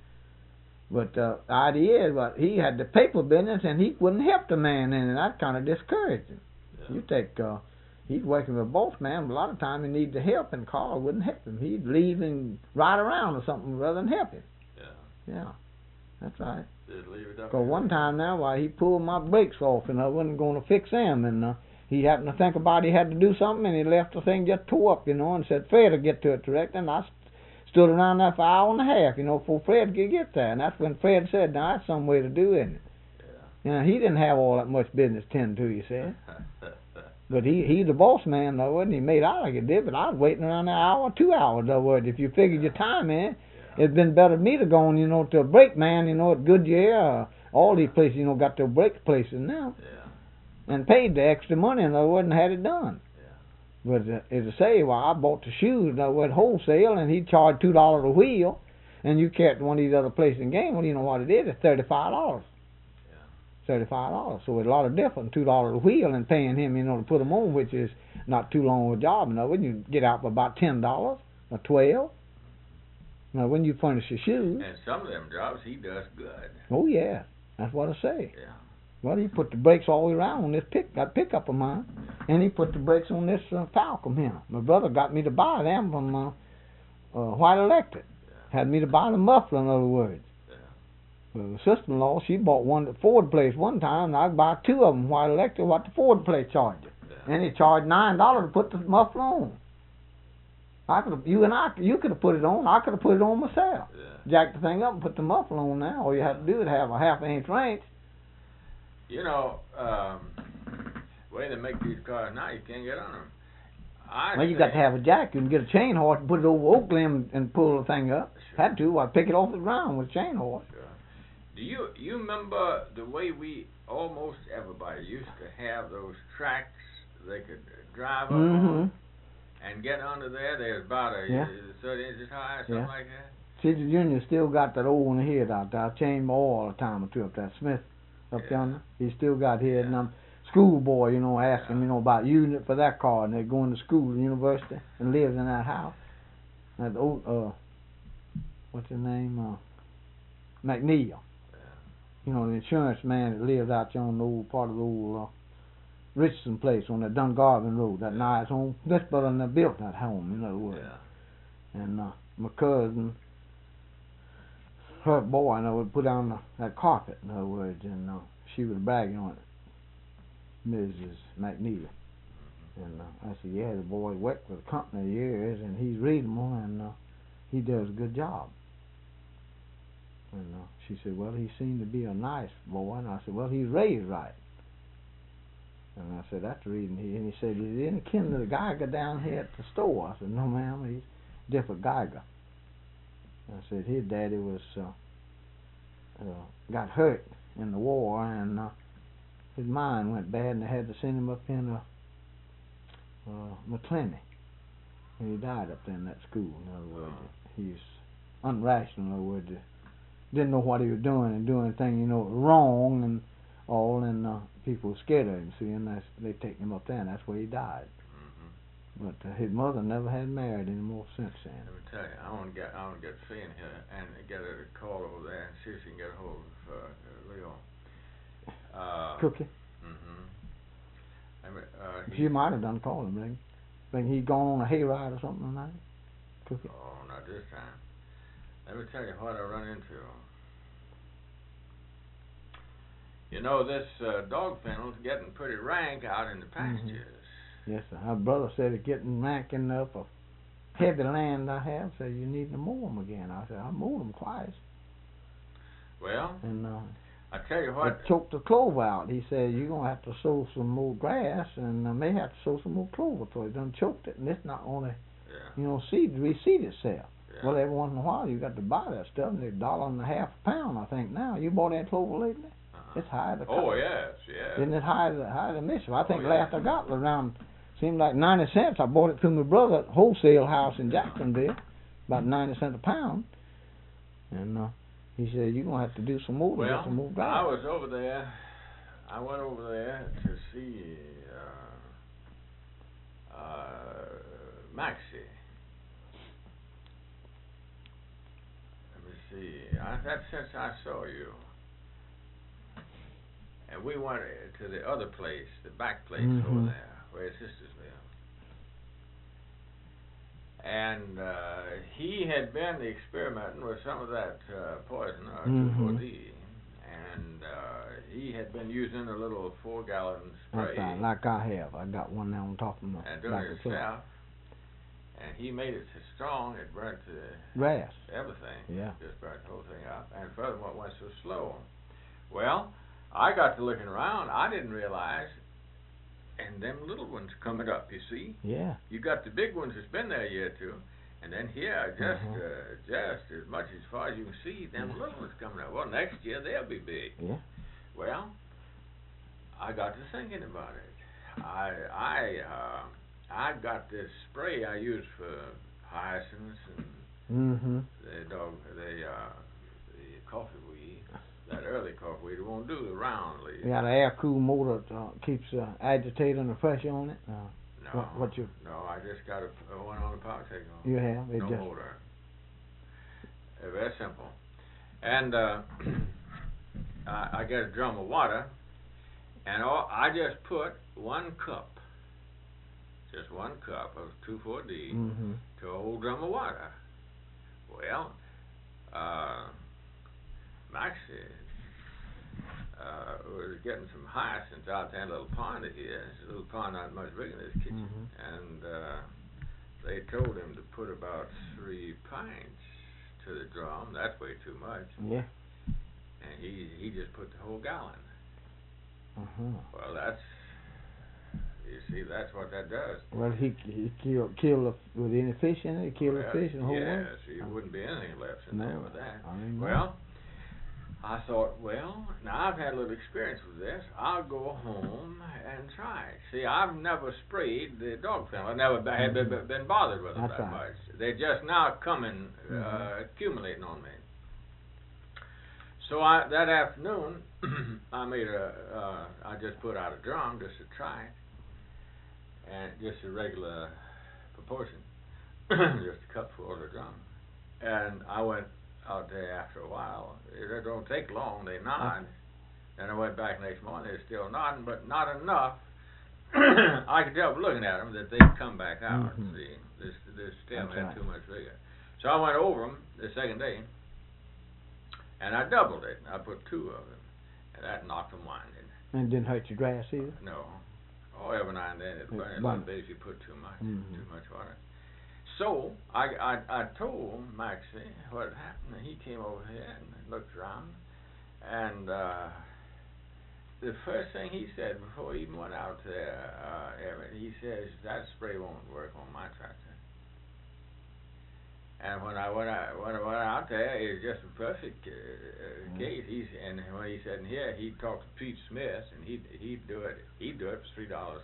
But uh, the idea is, well, he had the paper business, and he wouldn't help the man in, and that kind of discouraged him. Yeah. You take. Uh, He's working with both man, but a lot of time he needed help, and Carl wouldn't help him. He'd leave and ride around or something rather than help him. Yeah. Yeah, that's right. Just leave it up. Because one time now, why, he pulled my brakes off, and I wasn't going to fix them, and uh, he happened to think about he had to do something, and he left the thing just tore up, you know, and said Fred will get to it direct, and I st- stood around there for an hour and a half, you know, before Fred could get there, and that's when Fred said, now that's some way to do it, isn't it? Yeah. You know, he didn't have all that much business tend to, you said. But he he's the boss man, though, wasn't he? Made out like it did, but I was waiting around an hour, two hours, though, would if you figured your time in. Yeah. It'd been better for me to go on, you know, to a brake man, you know, at Goodyear. Uh, all these places, you know, got their brake places now. Yeah. And paid the extra money, and I wouldn't had it done. Yeah. But uh, as I say, well, I bought the shoes, and I went wholesale, and he charged two dollars a wheel. And you carry it to one of these other places in game, well, you know what it is, it's thirty-five dollars. thirty-five dollars. So it's a lot of difference, two dollars a wheel, and paying him, you know, to put them on, which is not too long a job. Now, when you get out for about ten dollars or twelve, now when you furnish your shoes. And some of them jobs he does good. Oh yeah, that's what I say. Yeah. Well, he put the brakes all the way around on this pick, that pickup of mine, and he put the brakes on this uh, Falcon here. My brother got me to buy them from uh, uh, White Electric. Yeah. Had me to buy the muffler, in other words. Well, the sister-in-law, she bought one at Ford Place one time, and I bought two of them, White Electric, what the Ford Place charged it. Yeah. And he charged nine dollars to put the muffler on. I could have, you and I, you could have put it on. I could have put it on myself. Yeah. Jack the thing up and put the muffler on now. All you have to do is have a half inch wrench. You know, um, the way they make these cars now, you can't get on them. I well, you got to have a jack. You can get a chain horse and put it over oak limb and pull the thing up. Sure. Had to. I pick it off the ground with a chain horse. Sure. Do you you remember the way we almost everybody used to have those tracks they could drive up mm-hmm. on and get under there? There's about a yeah. thirty inches high or something yeah. like that. Caesar Junior still got that old one head out there. I changed my oil a time or two up there. Smith up yeah. yonder. He still got head. Yeah. And I'm schoolboy, you know, asking, yeah. you know, about using it for that car. And they're going to school, university, and lives in that house. That old, uh, what's his name? Uh, McNeil. Yeah. You know, the insurance man that lives out there on the old part of the old uh, Richardson place on the Dungarvin Road, that yeah. nice home. This brother that built that home, in other words. Yeah. And uh, my cousin, her boy, I know, would put down the, that carpet, in other words, and uh, she was bragging on it, Missus McNeil. Mm-hmm. And uh, I said, yeah, the boy worked with the company years, and he's reasonable, and uh, he does a good job. And uh, she said, well, he seemed to be a nice boy. And I said, well, he's raised right. And I said, that's the reason he... And he said, is there any kin to the Geiger down here at the store? I said, no, ma'am, he's different Geiger. I said, his daddy was... Uh, uh, got hurt in the war, and uh, his mind went bad, and they had to send him up in uh, uh, McClenny. And he died up there in that school. In other words, he's unrational, in other words. Didn't know what he was doing and doing things, you know, wrong and all, and uh, people were scared of him, see, and that's, they take him up there, and that's where he died. Mm-hmm. But uh, his mother never had married anymore since then. Let me tell you, I want to get, I want to get seeing here and get her to call over there and see if she can get a hold of uh, Leo. Uh, Cookie. Mm-hmm. I mean, uh, she might have done call him, like, like he'd gone on a hayride or something like that. Cookie. Oh, not this time. Let me tell you what I run into. You know, this uh, dog kennel's getting pretty rank out in the pastures. Mm-hmm. Yes, sir. My brother said it's getting rank enough of heavy land I have, so you need to mow them again. I said, I mowed them twice. Well, and uh, I tell you what. It choked the clover out. He said, you're going to have to sow some more grass, and I may have to sow some more clover, so it done choked it, and it's not going to, yeah. you know, seed, reseed itself. Yeah. Well, every once in a while you got to buy that stuff, and it's a dollar and a half a pound, I think, now. You bought that clover lately? Uh-huh. It's high as a Oh, yes, yes. Isn't it high as a, high as a mission? I think oh, last yes. I got was around, seemed like ninety cents. I bought it through my brother at wholesale house in Jacksonville, about ninety cents a pound. And uh, he said, you're going to have to do some more to well, get some more grass. I was over there. I went over there to see uh, uh, Maxie. See, I, that's since I saw you. And we went to the other place, the back place mm-hmm. over there, where his sisters live. And uh, he had been experimenting with some of that uh, poison, or two four D, and uh, he had been using a little four-gallon spray. That's right, like I have. I got one there on top of my and doing it himself. And he made it so strong it burnt the grass, everything. Yeah, just burnt the whole thing up. And furthermore, it went so slow. Well, I got to looking around. I didn't realize, and them little ones coming up. You see? Yeah. You got the big ones that's been there a year or two, and then here, just uh-huh. uh, just as much as far as you can see, them yeah. little ones coming up. Well, next year they'll be big. Yeah. Well, I got to thinking about it. I I. Uh, I got this spray I use for hyacinths and mm-hmm. the dog, the uh, the coffee weed, that early coffee weed. It won't do the round leaves. You got an air cool motor that uh, keeps uh, agitating the pressure on it. Uh, no, what, what you? No, I just got a, a one on the power take on. You have? It no just motor. Uh, very simple. And uh, I, I get a drum of water, and all, I just put one cup. Just one cup of two four D mm-hmm. to a whole drum of water. Well, uh, Maxie uh, was getting some hyacinths out there in a little pond of his. A little pond not much bigger than this kitchen. Mm-hmm. And uh, they told him to put about three pints to the drum. That's way too much. Yeah. And he, he just put the whole gallon. Uh-huh. Well, that's... You see, that's what that does. Well, he he killed kill with any fish in it. He killed well, the fish and the whole yes, one. Yes, there wouldn't be anything left in no, there with that. I mean, well, I thought, well, now I've had a little experience with this. I'll go home and try it. See, I've never sprayed the dog kennel. I never b- had been, been bothered with them That's that right. much. They're just now coming, uh, Mhm. accumulating on me. So I, that afternoon, I made a, uh, I just put out a drum just to try it, and just a regular proportion, just a cupful of the drum. And I went out there after a while. It don't take long, they nod. Then I went back next morning, they're still nodding, but not enough. I could tell from looking at them that they'd come back out. Mhm. See, this this stem That's had right. too much vigor. So I went over them the second day, and I doubled it. I put two of them, and that knocked them winding. And it didn't hurt your grass either? No. Oh, every now and then it burns a little bit if you put too much, Mhm. too much water. So I, I I told Maxie what had happened, and he came over here and looked around, and uh, the first thing he said before he even went out there, uh, Everett, he says that spray won't work on my tractor. And when I went out, when I went out there, it was just a perfect uh, uh, case. He's and when he said in here, he talked to Pete Smith, and he he'd do it. He'd do it for three dollars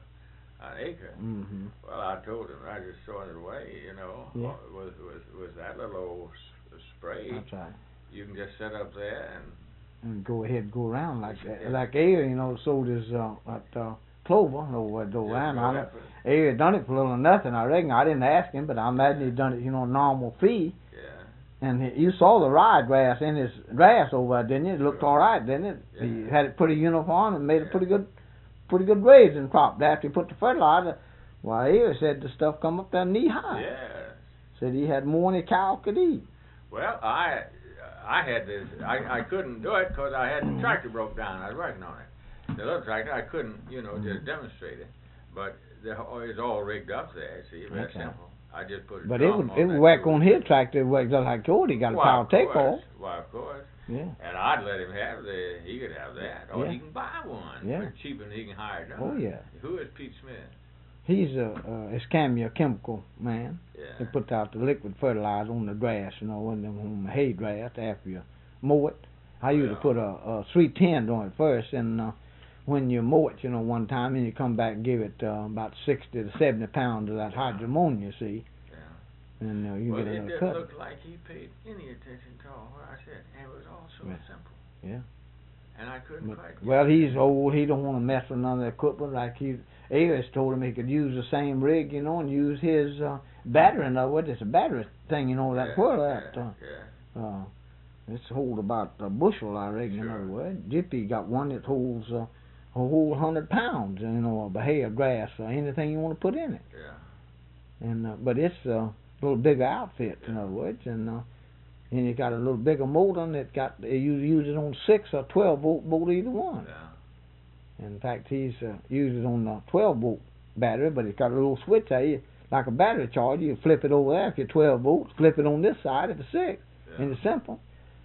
an acre. Mm-hmm. Well, I told him I just throwing it away. You know, Yeah. with with with that little old s- spray, That's right. you can just sit up there and And go ahead and go around like Yeah. that. Like Air, you know, sold his uh, at uh, Clover, no, what go just around go on it. after it. Air done it for little or nothing, I reckon. I didn't ask him, but I imagine he done it, you know, normal fee. Yeah. And he, you saw the ryegrass in his grass over there, didn't you? It looked Sure. all right, didn't it? Yeah. He had it pretty uniform and made a Yeah. pretty good, pretty good raising crop. After he put the fertilizer, well, Air said the stuff come up there knee high. Yeah. Said he had more than a cow could eat. Well, I I had this. I I couldn't do it because I had the tractor broke down. I was working on it. The little tractor, I couldn't, you know, just demonstrate it. But the, it's all rigged up there. See, very Okay. simple. I just put a But it drum would on it would that whack tool. on his tractor, it worked just like yours. He got a Why, power of takeoff. course. Why, of course. Yeah. And I'd let him have the. He could have that, or Yeah. he can buy one Yeah. for cheaper than he can hire done. Oh yeah. Who is Pete Smith? He's a uh, Escamia chemical man. He Yeah. puts out the liquid fertilizer on the grass, you know, on the, on the hay grass after you mow it. I usually Yeah. put a, a three ten on it first, and uh, when you mow it, you know, one time, and you come back and give it uh, about sixty to seventy pounds of that Yeah. hydroammonia, see, Yeah. and uh, you Well, get it another didn't cut. look like he paid any attention to all what I said, and it was all so Yeah. simple. Yeah. And I couldn't But, quite. well, get it. he's old. He don't want to mess with none of the equipment. Like he, Avis told him he could use the same rig, you know, and use his uh, battery. In other words, it's a battery thing, you know, that yeah, whirl yeah, that. Uh, yeah. uh, it's hold about a bushel, I reckon. In Sure. other words, Jippy got one that holds uh, a whole hundred pounds, you know, of a hay or grass or anything you want to put in it. Yeah. And uh, but it's a little bigger outfit, in other words, and uh, and you got a little bigger motor that got you use it on six or twelve volt motor, either one. Yeah. In fact, he's uh, uses on the twelve volt battery, but it's got a little switch there, you, like a battery charger. You flip it over there if you're twelve volts, flip it on this side if it's six, Yeah. and it's simple.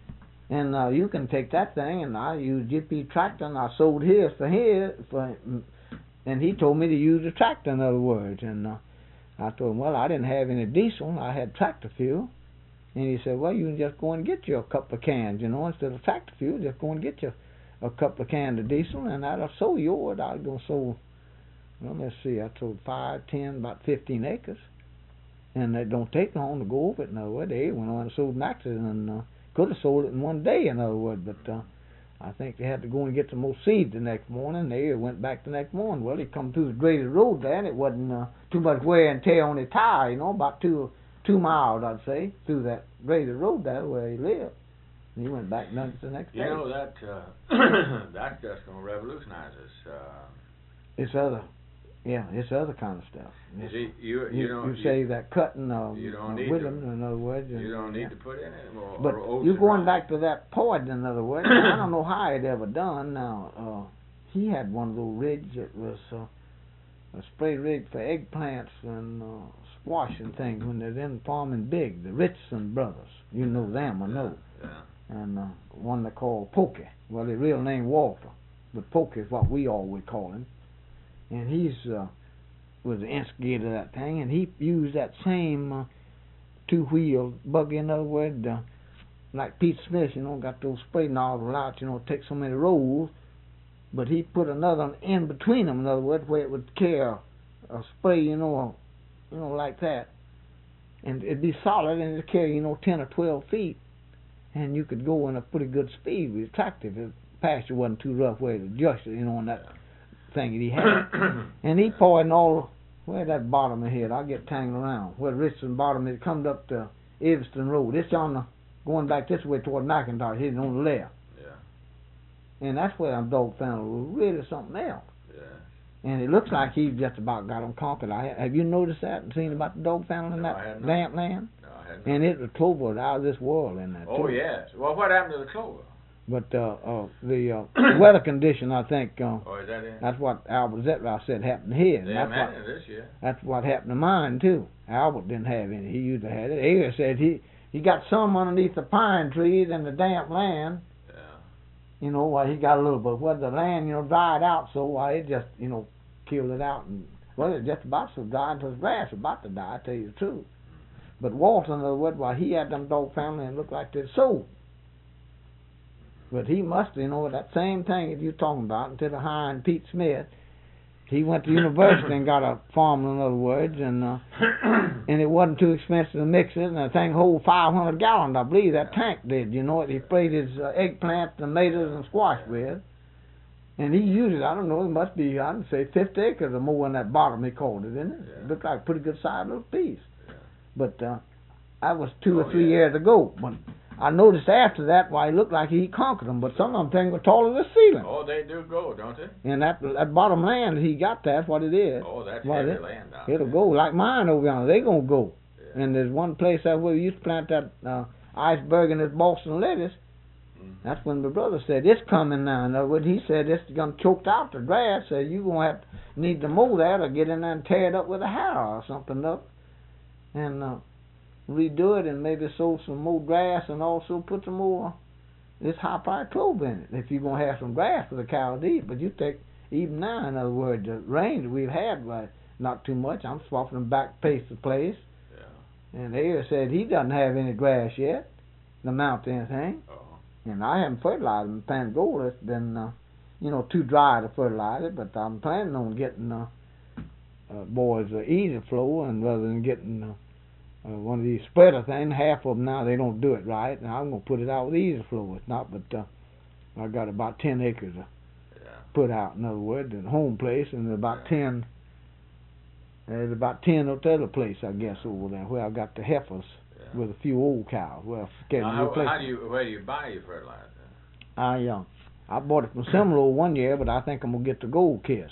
And uh, you can take that thing, and I use G P tractor, and I sold his for his, for, and he told me to use the tractor, in other words. And uh, I told him, well, I didn't have any diesel, I had tractor fuel. And he said, well, you can just go and get you a couple of cans, you know, instead of tractor fuel, just go and get you a couple of cans of diesel, and that'll sow yours. I was going to sow, well, let's see, I sold five, ten, about fifteen acres. And it don't take long to go over it, in other words. They went on and sold Max's, and uh, could have sold it in one day, in other words, but uh, I think they had to go and get some more seed the next morning. They went back the next morning. Well, he come through the graded road there, and it wasn't uh, too much wear and tear on his tire, you know, about two two miles, I'd say, through that graded road there where he lived. And he went back and done it the next You day. know that uh, that's just gonna revolutionize us. Uh, It's other, yeah, it's other kind of stuff. you It's, see, you you, you don't you say that cutting uh, you don't uh, need with to- them, in other words. you and- don't need yeah. to put in any more. But or you're oats going and back to that poison, in other words. I don't know how it ever done. Now, uh, he had one of those rigs that was uh, a spray rig for eggplants and uh, squash and things when they're in farming big. The Richardson brothers, you know them, I know. Yeah. And uh, one they call Pokey. Well, his real name Walter, but Pokey is what we all would call him. And he's uh, was the instigator of that thing, and he used that same uh, two-wheel buggy, in other words, uh, like Pete Smith, you know, got those spray nozzles out, you know, take so many rolls, but he put another one in between them, in other words, where it would carry a, a spray, you know, you know, like that. And it'd be solid, and it'd carry, you know, ten or twelve feet, and you could go in a pretty good speed. It was attractive. The pasture wasn't too rough where it adjusted, you know, on that thing that he had. And he poured in all, where that bottom ahead, I'll get tangled around, where Richardson bottom, it comes up to Evanston Road. It's on the, going back this way toward McIntosh, heading on the left. Yeah. And that's where them dog found was really something else. Yeah. And it looks like he just about got them conquered. I, have you noticed that and seen about the dog found in no, that damp land? No, I hadn't. And it was clover out of this world in that. Oh, too. yes. Well, what happened to the clover? But uh, uh, the uh, weather condition, I think, uh, oh, is that it? That's what Albert Zetrow said happened to his. They that's haven't what, had it this year. That's what happened to mine, too. Albert didn't have any. He usually had it. Ayers said he, he got some underneath the pine trees and the damp land. Yeah. You know, why he got a little bit. Well, the land, you know, dried out, so why it just, you know, killed it out. And well, it just about so died until his grass was about to die, I tell you the truth. But Walter, in other words, why he had them dog family and looked like they'd sold. But he must, you know, that same thing that you're talking about, until the high and Pete Smith, he went to university and got a farm, in other words, and uh, and it wasn't too expensive to mix it, and the thing hold five hundred gallons, I believe, that tank did, you know, he sprayed his uh, eggplant, tomatoes, and squash with. And he used it, I don't know, it must be, I'd say fifty acres or more in that bottom, he called it, didn't it? Yeah. It looked like a pretty good sized little piece. Yeah. But uh, that was two oh, or three yeah. years ago. But I noticed after that why it looked like he conquered them, but some of them things were taller than the ceiling. Oh, they do go, don't they? And that that bottom land, he got that's what it is. Oh, that's what heavy it, land out It'll there. go, like mine over yonder, they going to go. Yeah. And there's one place that where we used to plant that uh, iceberg and this Boston lettuce. Mm-hmm. That's when my brother said, it's coming now. In other words, he said, it's going to choke out the grass, so you're going to have to need to mow that or get in there and tear it up with a harrow or something up. And uh, redo it and maybe sow some more grass and also put some more this high price clover in it if you're going to have some grass for the cow to eat. But you take, even now, in other words, the rain that we've had, well, not too much. I'm swapping them back place to place. Yeah. And Ayers said he doesn't have any grass yet, the amount of anything. Uh-huh. And I haven't fertilized them. Pangola, it's been, uh, you know, too dry to fertilize it, but I'm planning on getting, uh, uh, boys, uh, easy flow, and rather than getting uh, Uh, one of these spreader things, half of them now, they don't do it right. And I'm going to put it out with easy flow. It's not, but uh, I got about ten acres to yeah. put out, in other words, in home place, and about yeah. ten, there's about ten at the other place, I guess, over there, where I got the heifers yeah. with a few old cows. Well, now, how, how do you, where do you buy your fertilizer? I, uh, I bought it from Seminole one year, but I think I'm going to get the Gold Kiss.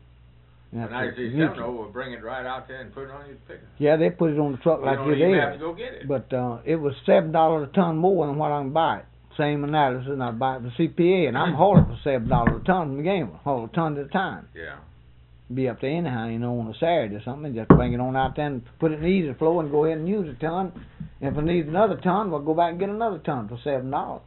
And I see Seminole will bring it right out there and put it on your pickup. Yeah, they put it on the truck you like don't you even did. have to go get it. But uh, it was seven dollars a ton more than what I can buy it. Same analysis, and I buy it from C P A, and I'm hauling for seven dollars a ton from the game, haul a ton at a time. Yeah. Be up there anyhow, you know, on a Saturday or something, just bring it on out there and put it in the easy flow and go ahead and use a ton. If I need another ton, we'll go back and get another ton for seven dollars.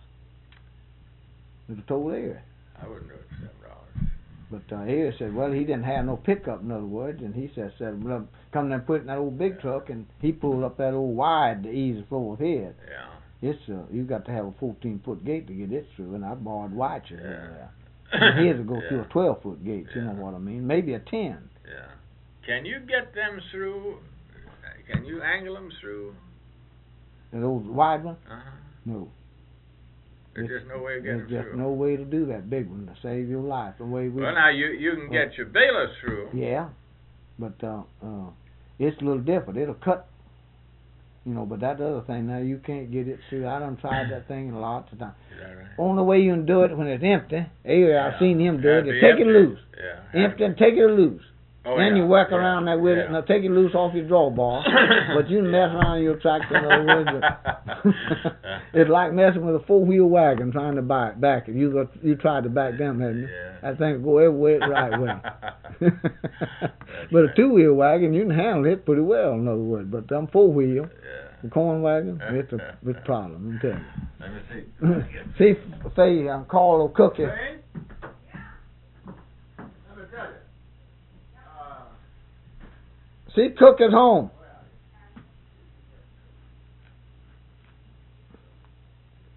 It was told there. I wouldn't do it for seven dollars. But uh, Ayers said, well, he didn't have no pickup, in other words, and he said, said well, come there and put it in that old big truck, and he pulled up that old wide, the easy flow of his. Yeah. It's uh, you got to have a fourteen foot gate to get it through, and I borrowed White's yeah. there. And his will go yeah. through a twelve foot gate, yeah. you know what I mean? Maybe a ten. Yeah. Can you get them through? Can you angle them through? That old wide one? Uh-huh. No. There's just no way of getting There's them just through. no way to do that big one to save your life. The way we. Well, now you you can get uh, your balers through. Yeah, but uh, uh, it's a little different. It'll cut, you know. But that other thing, now you can't get it through. I done tried that thing lots of times. Is that right? Only way you can do it when it's empty. Here, yeah. I've seen him do Have it. to Take empty. it loose. Yeah. Empty and take it loose. Oh, then yeah. you work yeah. around there with yeah. it, and they'll take it loose off your drawbar. But you can mess around your tractor, in other words. It's like messing with a four-wheel wagon trying to buy it back. You go, you tried to back them, haven't you? Yeah. That thing will go every way the right way. But a two-wheel wagon, you can handle it pretty well, in other words. But them four-wheel, yeah. the corn wagon, it's a, it's a problem, I'm telling you. Let me see. See, Faye, I'm calling Cookie. Hey? Let me tell you. See, Cook at home.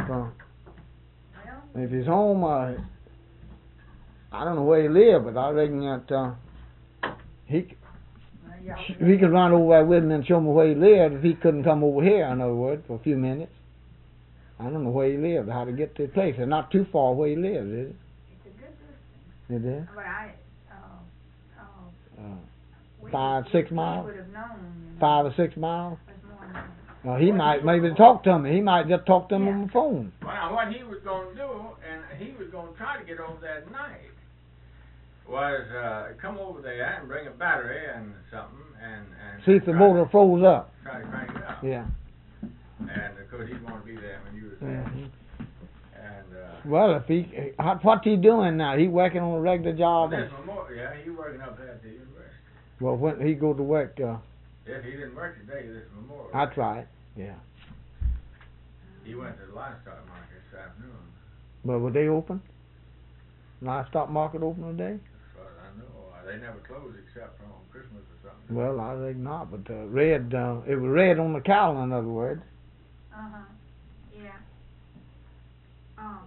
uh, if he's home, uh, I don't know where he lives, but I reckon that uh, he he could run over there with me and show me where he lived if he couldn't come over here, in other words, for a few minutes. I don't know where he lives, how to get to the place. It's not too far where he lives, is it? It's a good distance. It is? But I, uh, uh, uh, five, six miles? Would have known, you know. Five or six miles? That's more than that. Well, he might maybe talk to me. He might just talk to me yeah. on the phone. Well, what he was going to do, and he was going to try to get over that night, was uh, come over there and bring a battery and something, and, and see if the motor froze up. Try to crank it up. Yeah. And of course he'd want to be there when you were there. Mm-hmm. And uh, well, if he, what's he doing now? He working on a regular job? This memorial, yeah, he working up there at the university. Well, when he go to work? Uh, If he didn't work today, this memorial. That's right. Yeah. He went to the livestock market this afternoon. But were they open? Livestock market open today? As far as I know, they never close except on Christmas or something. Well, I think not. But uh, red, uh, it was red on the calendar, in other words. Uh huh. Yeah. Oh.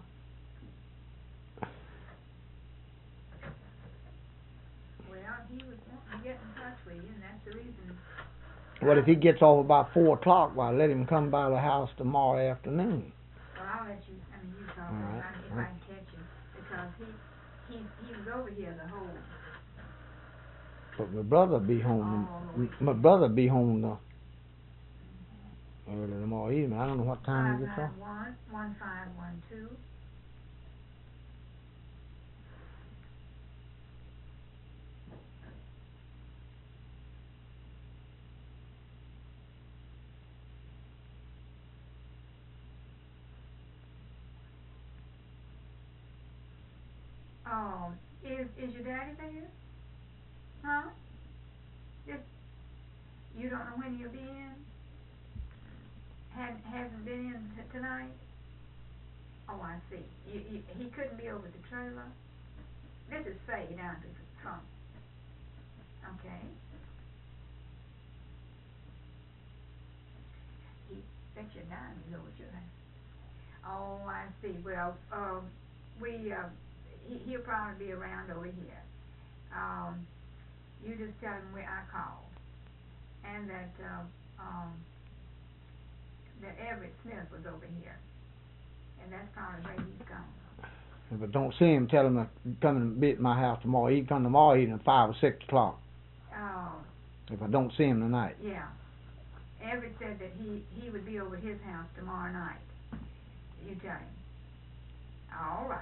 Well, he was wanting to get in touch with you, and that's the reason. What if he gets off about four o'clock? Why, let him come by the house tomorrow afternoon. Well, I'll let you. I mean, you talk right. about if I can catch him, because he he he was over here the whole. But my brother be home. Oh, my brother be home uh, early tomorrow evening. I don't know what time Five he gets nine off. one one five one two. Oh, is is your daddy there? Huh? Just, you don't know when he'll be in? Had, hasn't been in t- tonight? Oh, I see. You, you, he couldn't be over the trailer? This is Faye down to the trunk. Okay. He bet your dime he's over at your house. Oh, I see. Well, um, we, uh, he, he'll probably be around over here. Um, you just tell him where I called, and that uh, um, that Everett Smith was over here, and that's probably where he's gone. If I don't see him, tell him to come and be at my house tomorrow. He can come tomorrow evening at five or six o'clock. Oh. If I don't see him tonight. Yeah. Everett said that he he would be over at his house tomorrow night. You tell him. All right.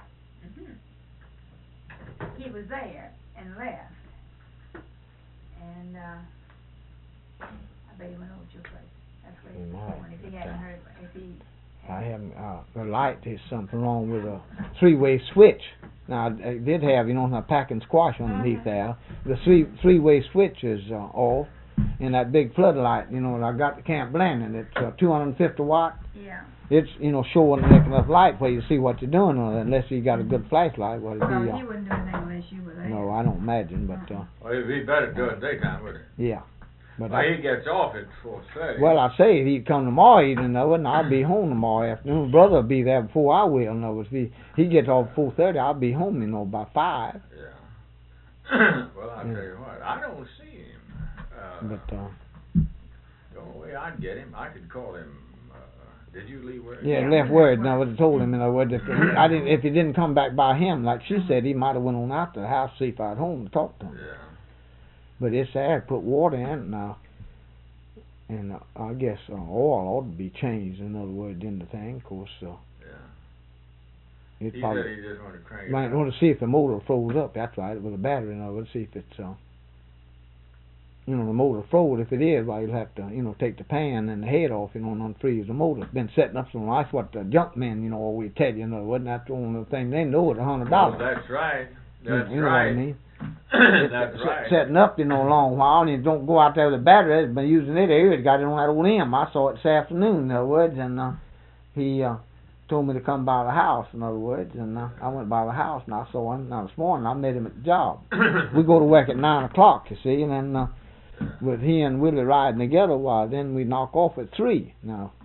Mm-hmm. He was there and left. And uh, I bet he went over to your place. That's where he was going. If he hadn't heard, if he. I haven't. Uh, the light is something wrong with a three-way switch. Now I did have, you know, a packing squash underneath uh-huh. there. The three three-way switch is uh, off, and that big floodlight, you know, I got the Camp Blanding. It's uh, two hundred fifty watt. Yeah. It's, you know, showing enough light where you see what you're doing on it. Unless you got a good flashlight, well, it'd Well, be. Uh, he wouldn't do anything unless you were there. no, I don't imagine, but. Uh, well, it'd be better to do it daytime, wouldn't it? Yeah. But well, I, he gets off at four thirty. well, I say if he'd come tomorrow evening, though, and I'll be home tomorrow afternoon. Brother will be there before I will. No, if he he gets off at four thirty, I'll be home, you know, by five. Yeah. Well, I'll yeah. tell you what, I don't see him. Uh, but uh, the only way I'd get him, I could call him. Uh, did you leave word? yeah, Yeah, left word. No, I told him, in other words, if he, I didn't, if he didn't come back by him, like she said, he might have went on out to the house to see if I'd home to talk to him. Yeah. But it's sad. Put water in it now. And uh, I guess uh, oil ought to be changed, in other words, in the thing, of course. Uh, yeah. it He probably said he just wanted to crank it might up. want to see if the motor froze up. That's right, with a battery, in other words, see if it's, uh, you know, the motor froze. If it is, well, you'll have to, you know, take the pan and the head off, you know, and unfreeze the motor. It's been setting up some. That's what the junk men, you know, always tell you, in other words. That's the only thing they know is a hundred dollars. Oh, that's right. That's you, you know right. what I mean? That's S- right. Setting up, you know, a long while, and you don't go out there with a battery. It's been using it here. It's got it on that old M. I saw it this afternoon, in other words, and uh, he uh, told me to come by the house, in other words, and uh, I went by the house, and I saw him. Now, this morning, I met him at the job. We go to work at nine o'clock, you see, and then uh, with he and Willie riding together, well, then we knock off at three. Now,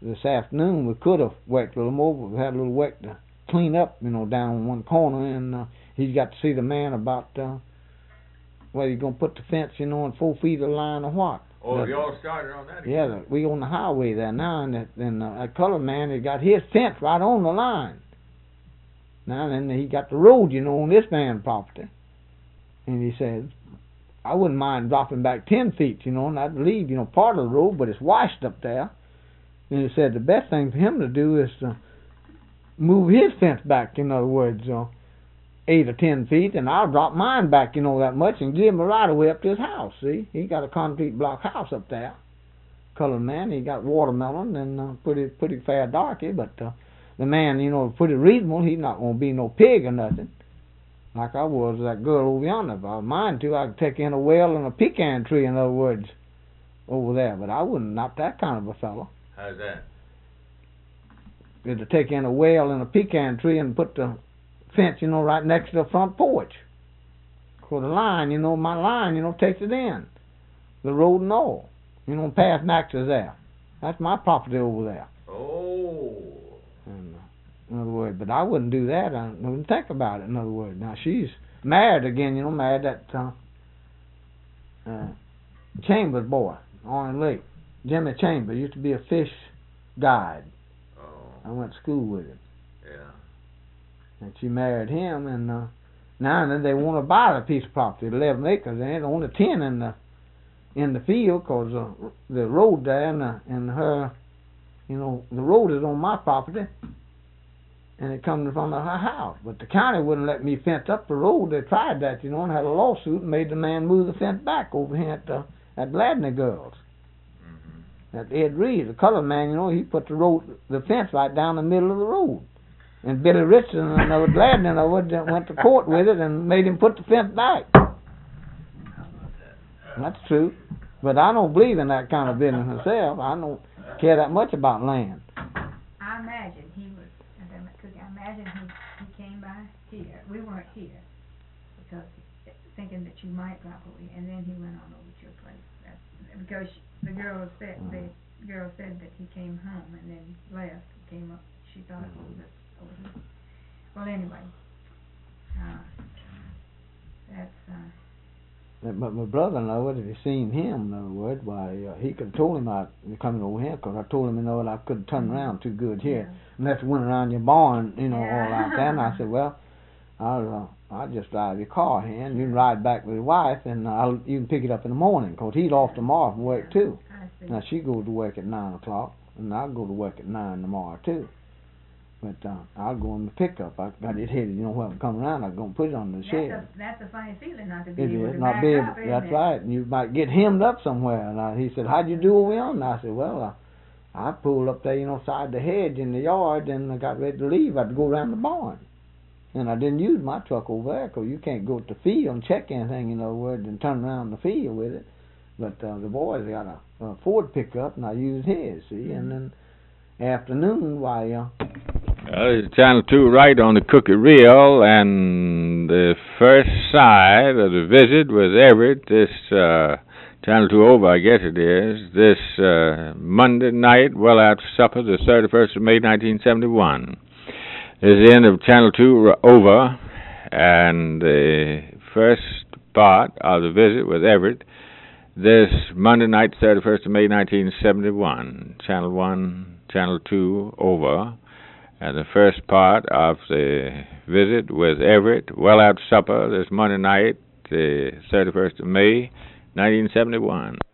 this afternoon we could have worked a little more, but we had a little work to clean up, you know, down in one corner, and uh, he's got to see the man about uh, whether he's going to put the fence, you know, in four feet of line or what. Oh, but, you all started on that again? Yeah, the, we on the highway there now, and, the, and uh, that colored man has got his fence right on the line. Now, and then he got the road, you know, on this man's property. And he says, I wouldn't mind dropping back ten feet, you know, and I'd leave, you know, part of the road, but it's washed up there. And he said the best thing for him to do is to move his fence back, in other words, uh, eight or ten feet, and I'll drop mine back, you know, that much, and give him a right of way up to his house, see? He got a concrete block house up there. Colored man, he got watermelon and uh, pretty pretty fair darky, but uh, the man, you know, pretty reasonable. He's not going to be no pig or nothing. Like I was that girl over yonder. If I mind to, I could take in a well and a pecan tree, in other words, over there. But I wouldn't, not that kind of a fellow. How's that? Is to take in a well and a pecan tree and put the fence, you know, right next to the front porch. For the line, you know, my line, you know, takes it in. The road and all. You know, past Max's there. That's my property over there. Oh. And, uh, in other words, but I wouldn't do that. I wouldn't think about it, in other words. Now, she's married again, you know, married that uh, uh, Chambers boy, Orange Lake. Jimmy Chambers used to be a fish guide. Oh. I went to school with him. Yeah. And she married him, and uh, now and then they want to buy the piece of property, eleven acres, and there's only ten in the in the field, because uh, the road there and, uh, and her, you know, the road is on my property, and it comes in front of her house. But the county wouldn't let me fence up the road. They tried that, you know, and had a lawsuit and made the man move the fence back over here at uh, at Gladney Girls. Mm-hmm. At Ed Reed, the colored man, you know, he put the road, the fence right down the middle of the road. And Billy Richardson and another Gladney and I went to court with it and made him put the fence back. That's true. But I don't believe in that kind of business myself. I don't care that much about land. I imagine he was, I imagine he, he came by here. We weren't here because thinking that you might drop away, and then he went on over to your place. That's, because the girl said the girl said that he came home and then left. He came up. She thought it was over here. Well, anyway, uh, that's. Uh, But my brother-in-law, if you seen him, in other words, why, uh, he could have told him I'd be coming over here, because I told him, you know, that I couldn't turn around too good here, yeah. Unless we went around your barn, you know, yeah. all out there. And I said, well, I'll, uh, I'll just drive your car here, and you can ride back with your wife, and I'll, you can pick it up in the morning, because he's off tomorrow from work, too. Now, she goes to work at nine o'clock, and I'll go to work at nine tomorrow, too. But uh, I'll go in the pickup. I got it headed, you know, when I come around, I'm going to put it on the that's shed. A, that's a funny feeling, not to be it able is, to not back be up, able, That's it? right. And you might get hemmed up somewhere. And I, he said, how'd you do over yonder? I said, well, I, I pulled up there, you know, side the hedge in the yard, and I got ready to leave. I had to go around the barn. And I didn't use my truck over there, because you can't go to the field and check anything, in other words, and turn around the field with it. But uh, the boys got a, a Ford pickup, and I used his, see. Mm-hmm. And then afternoon, why... Uh, Well, it's Channel two right on the Cookie Reel, and the first side of the visit with Everett, this uh, Channel two over, I guess it is, this uh, Monday night, well after supper, the thirty-first of May, nineteen seventy-one. This is the end of Channel two over, and the first part of the visit with Everett, this Monday night, thirty-first of May, nineteen seventy-one. Channel one, Channel two over. And the first part of the visit with Everett, well after supper, this Monday night, the thirty-first of May, nineteen seventy-one.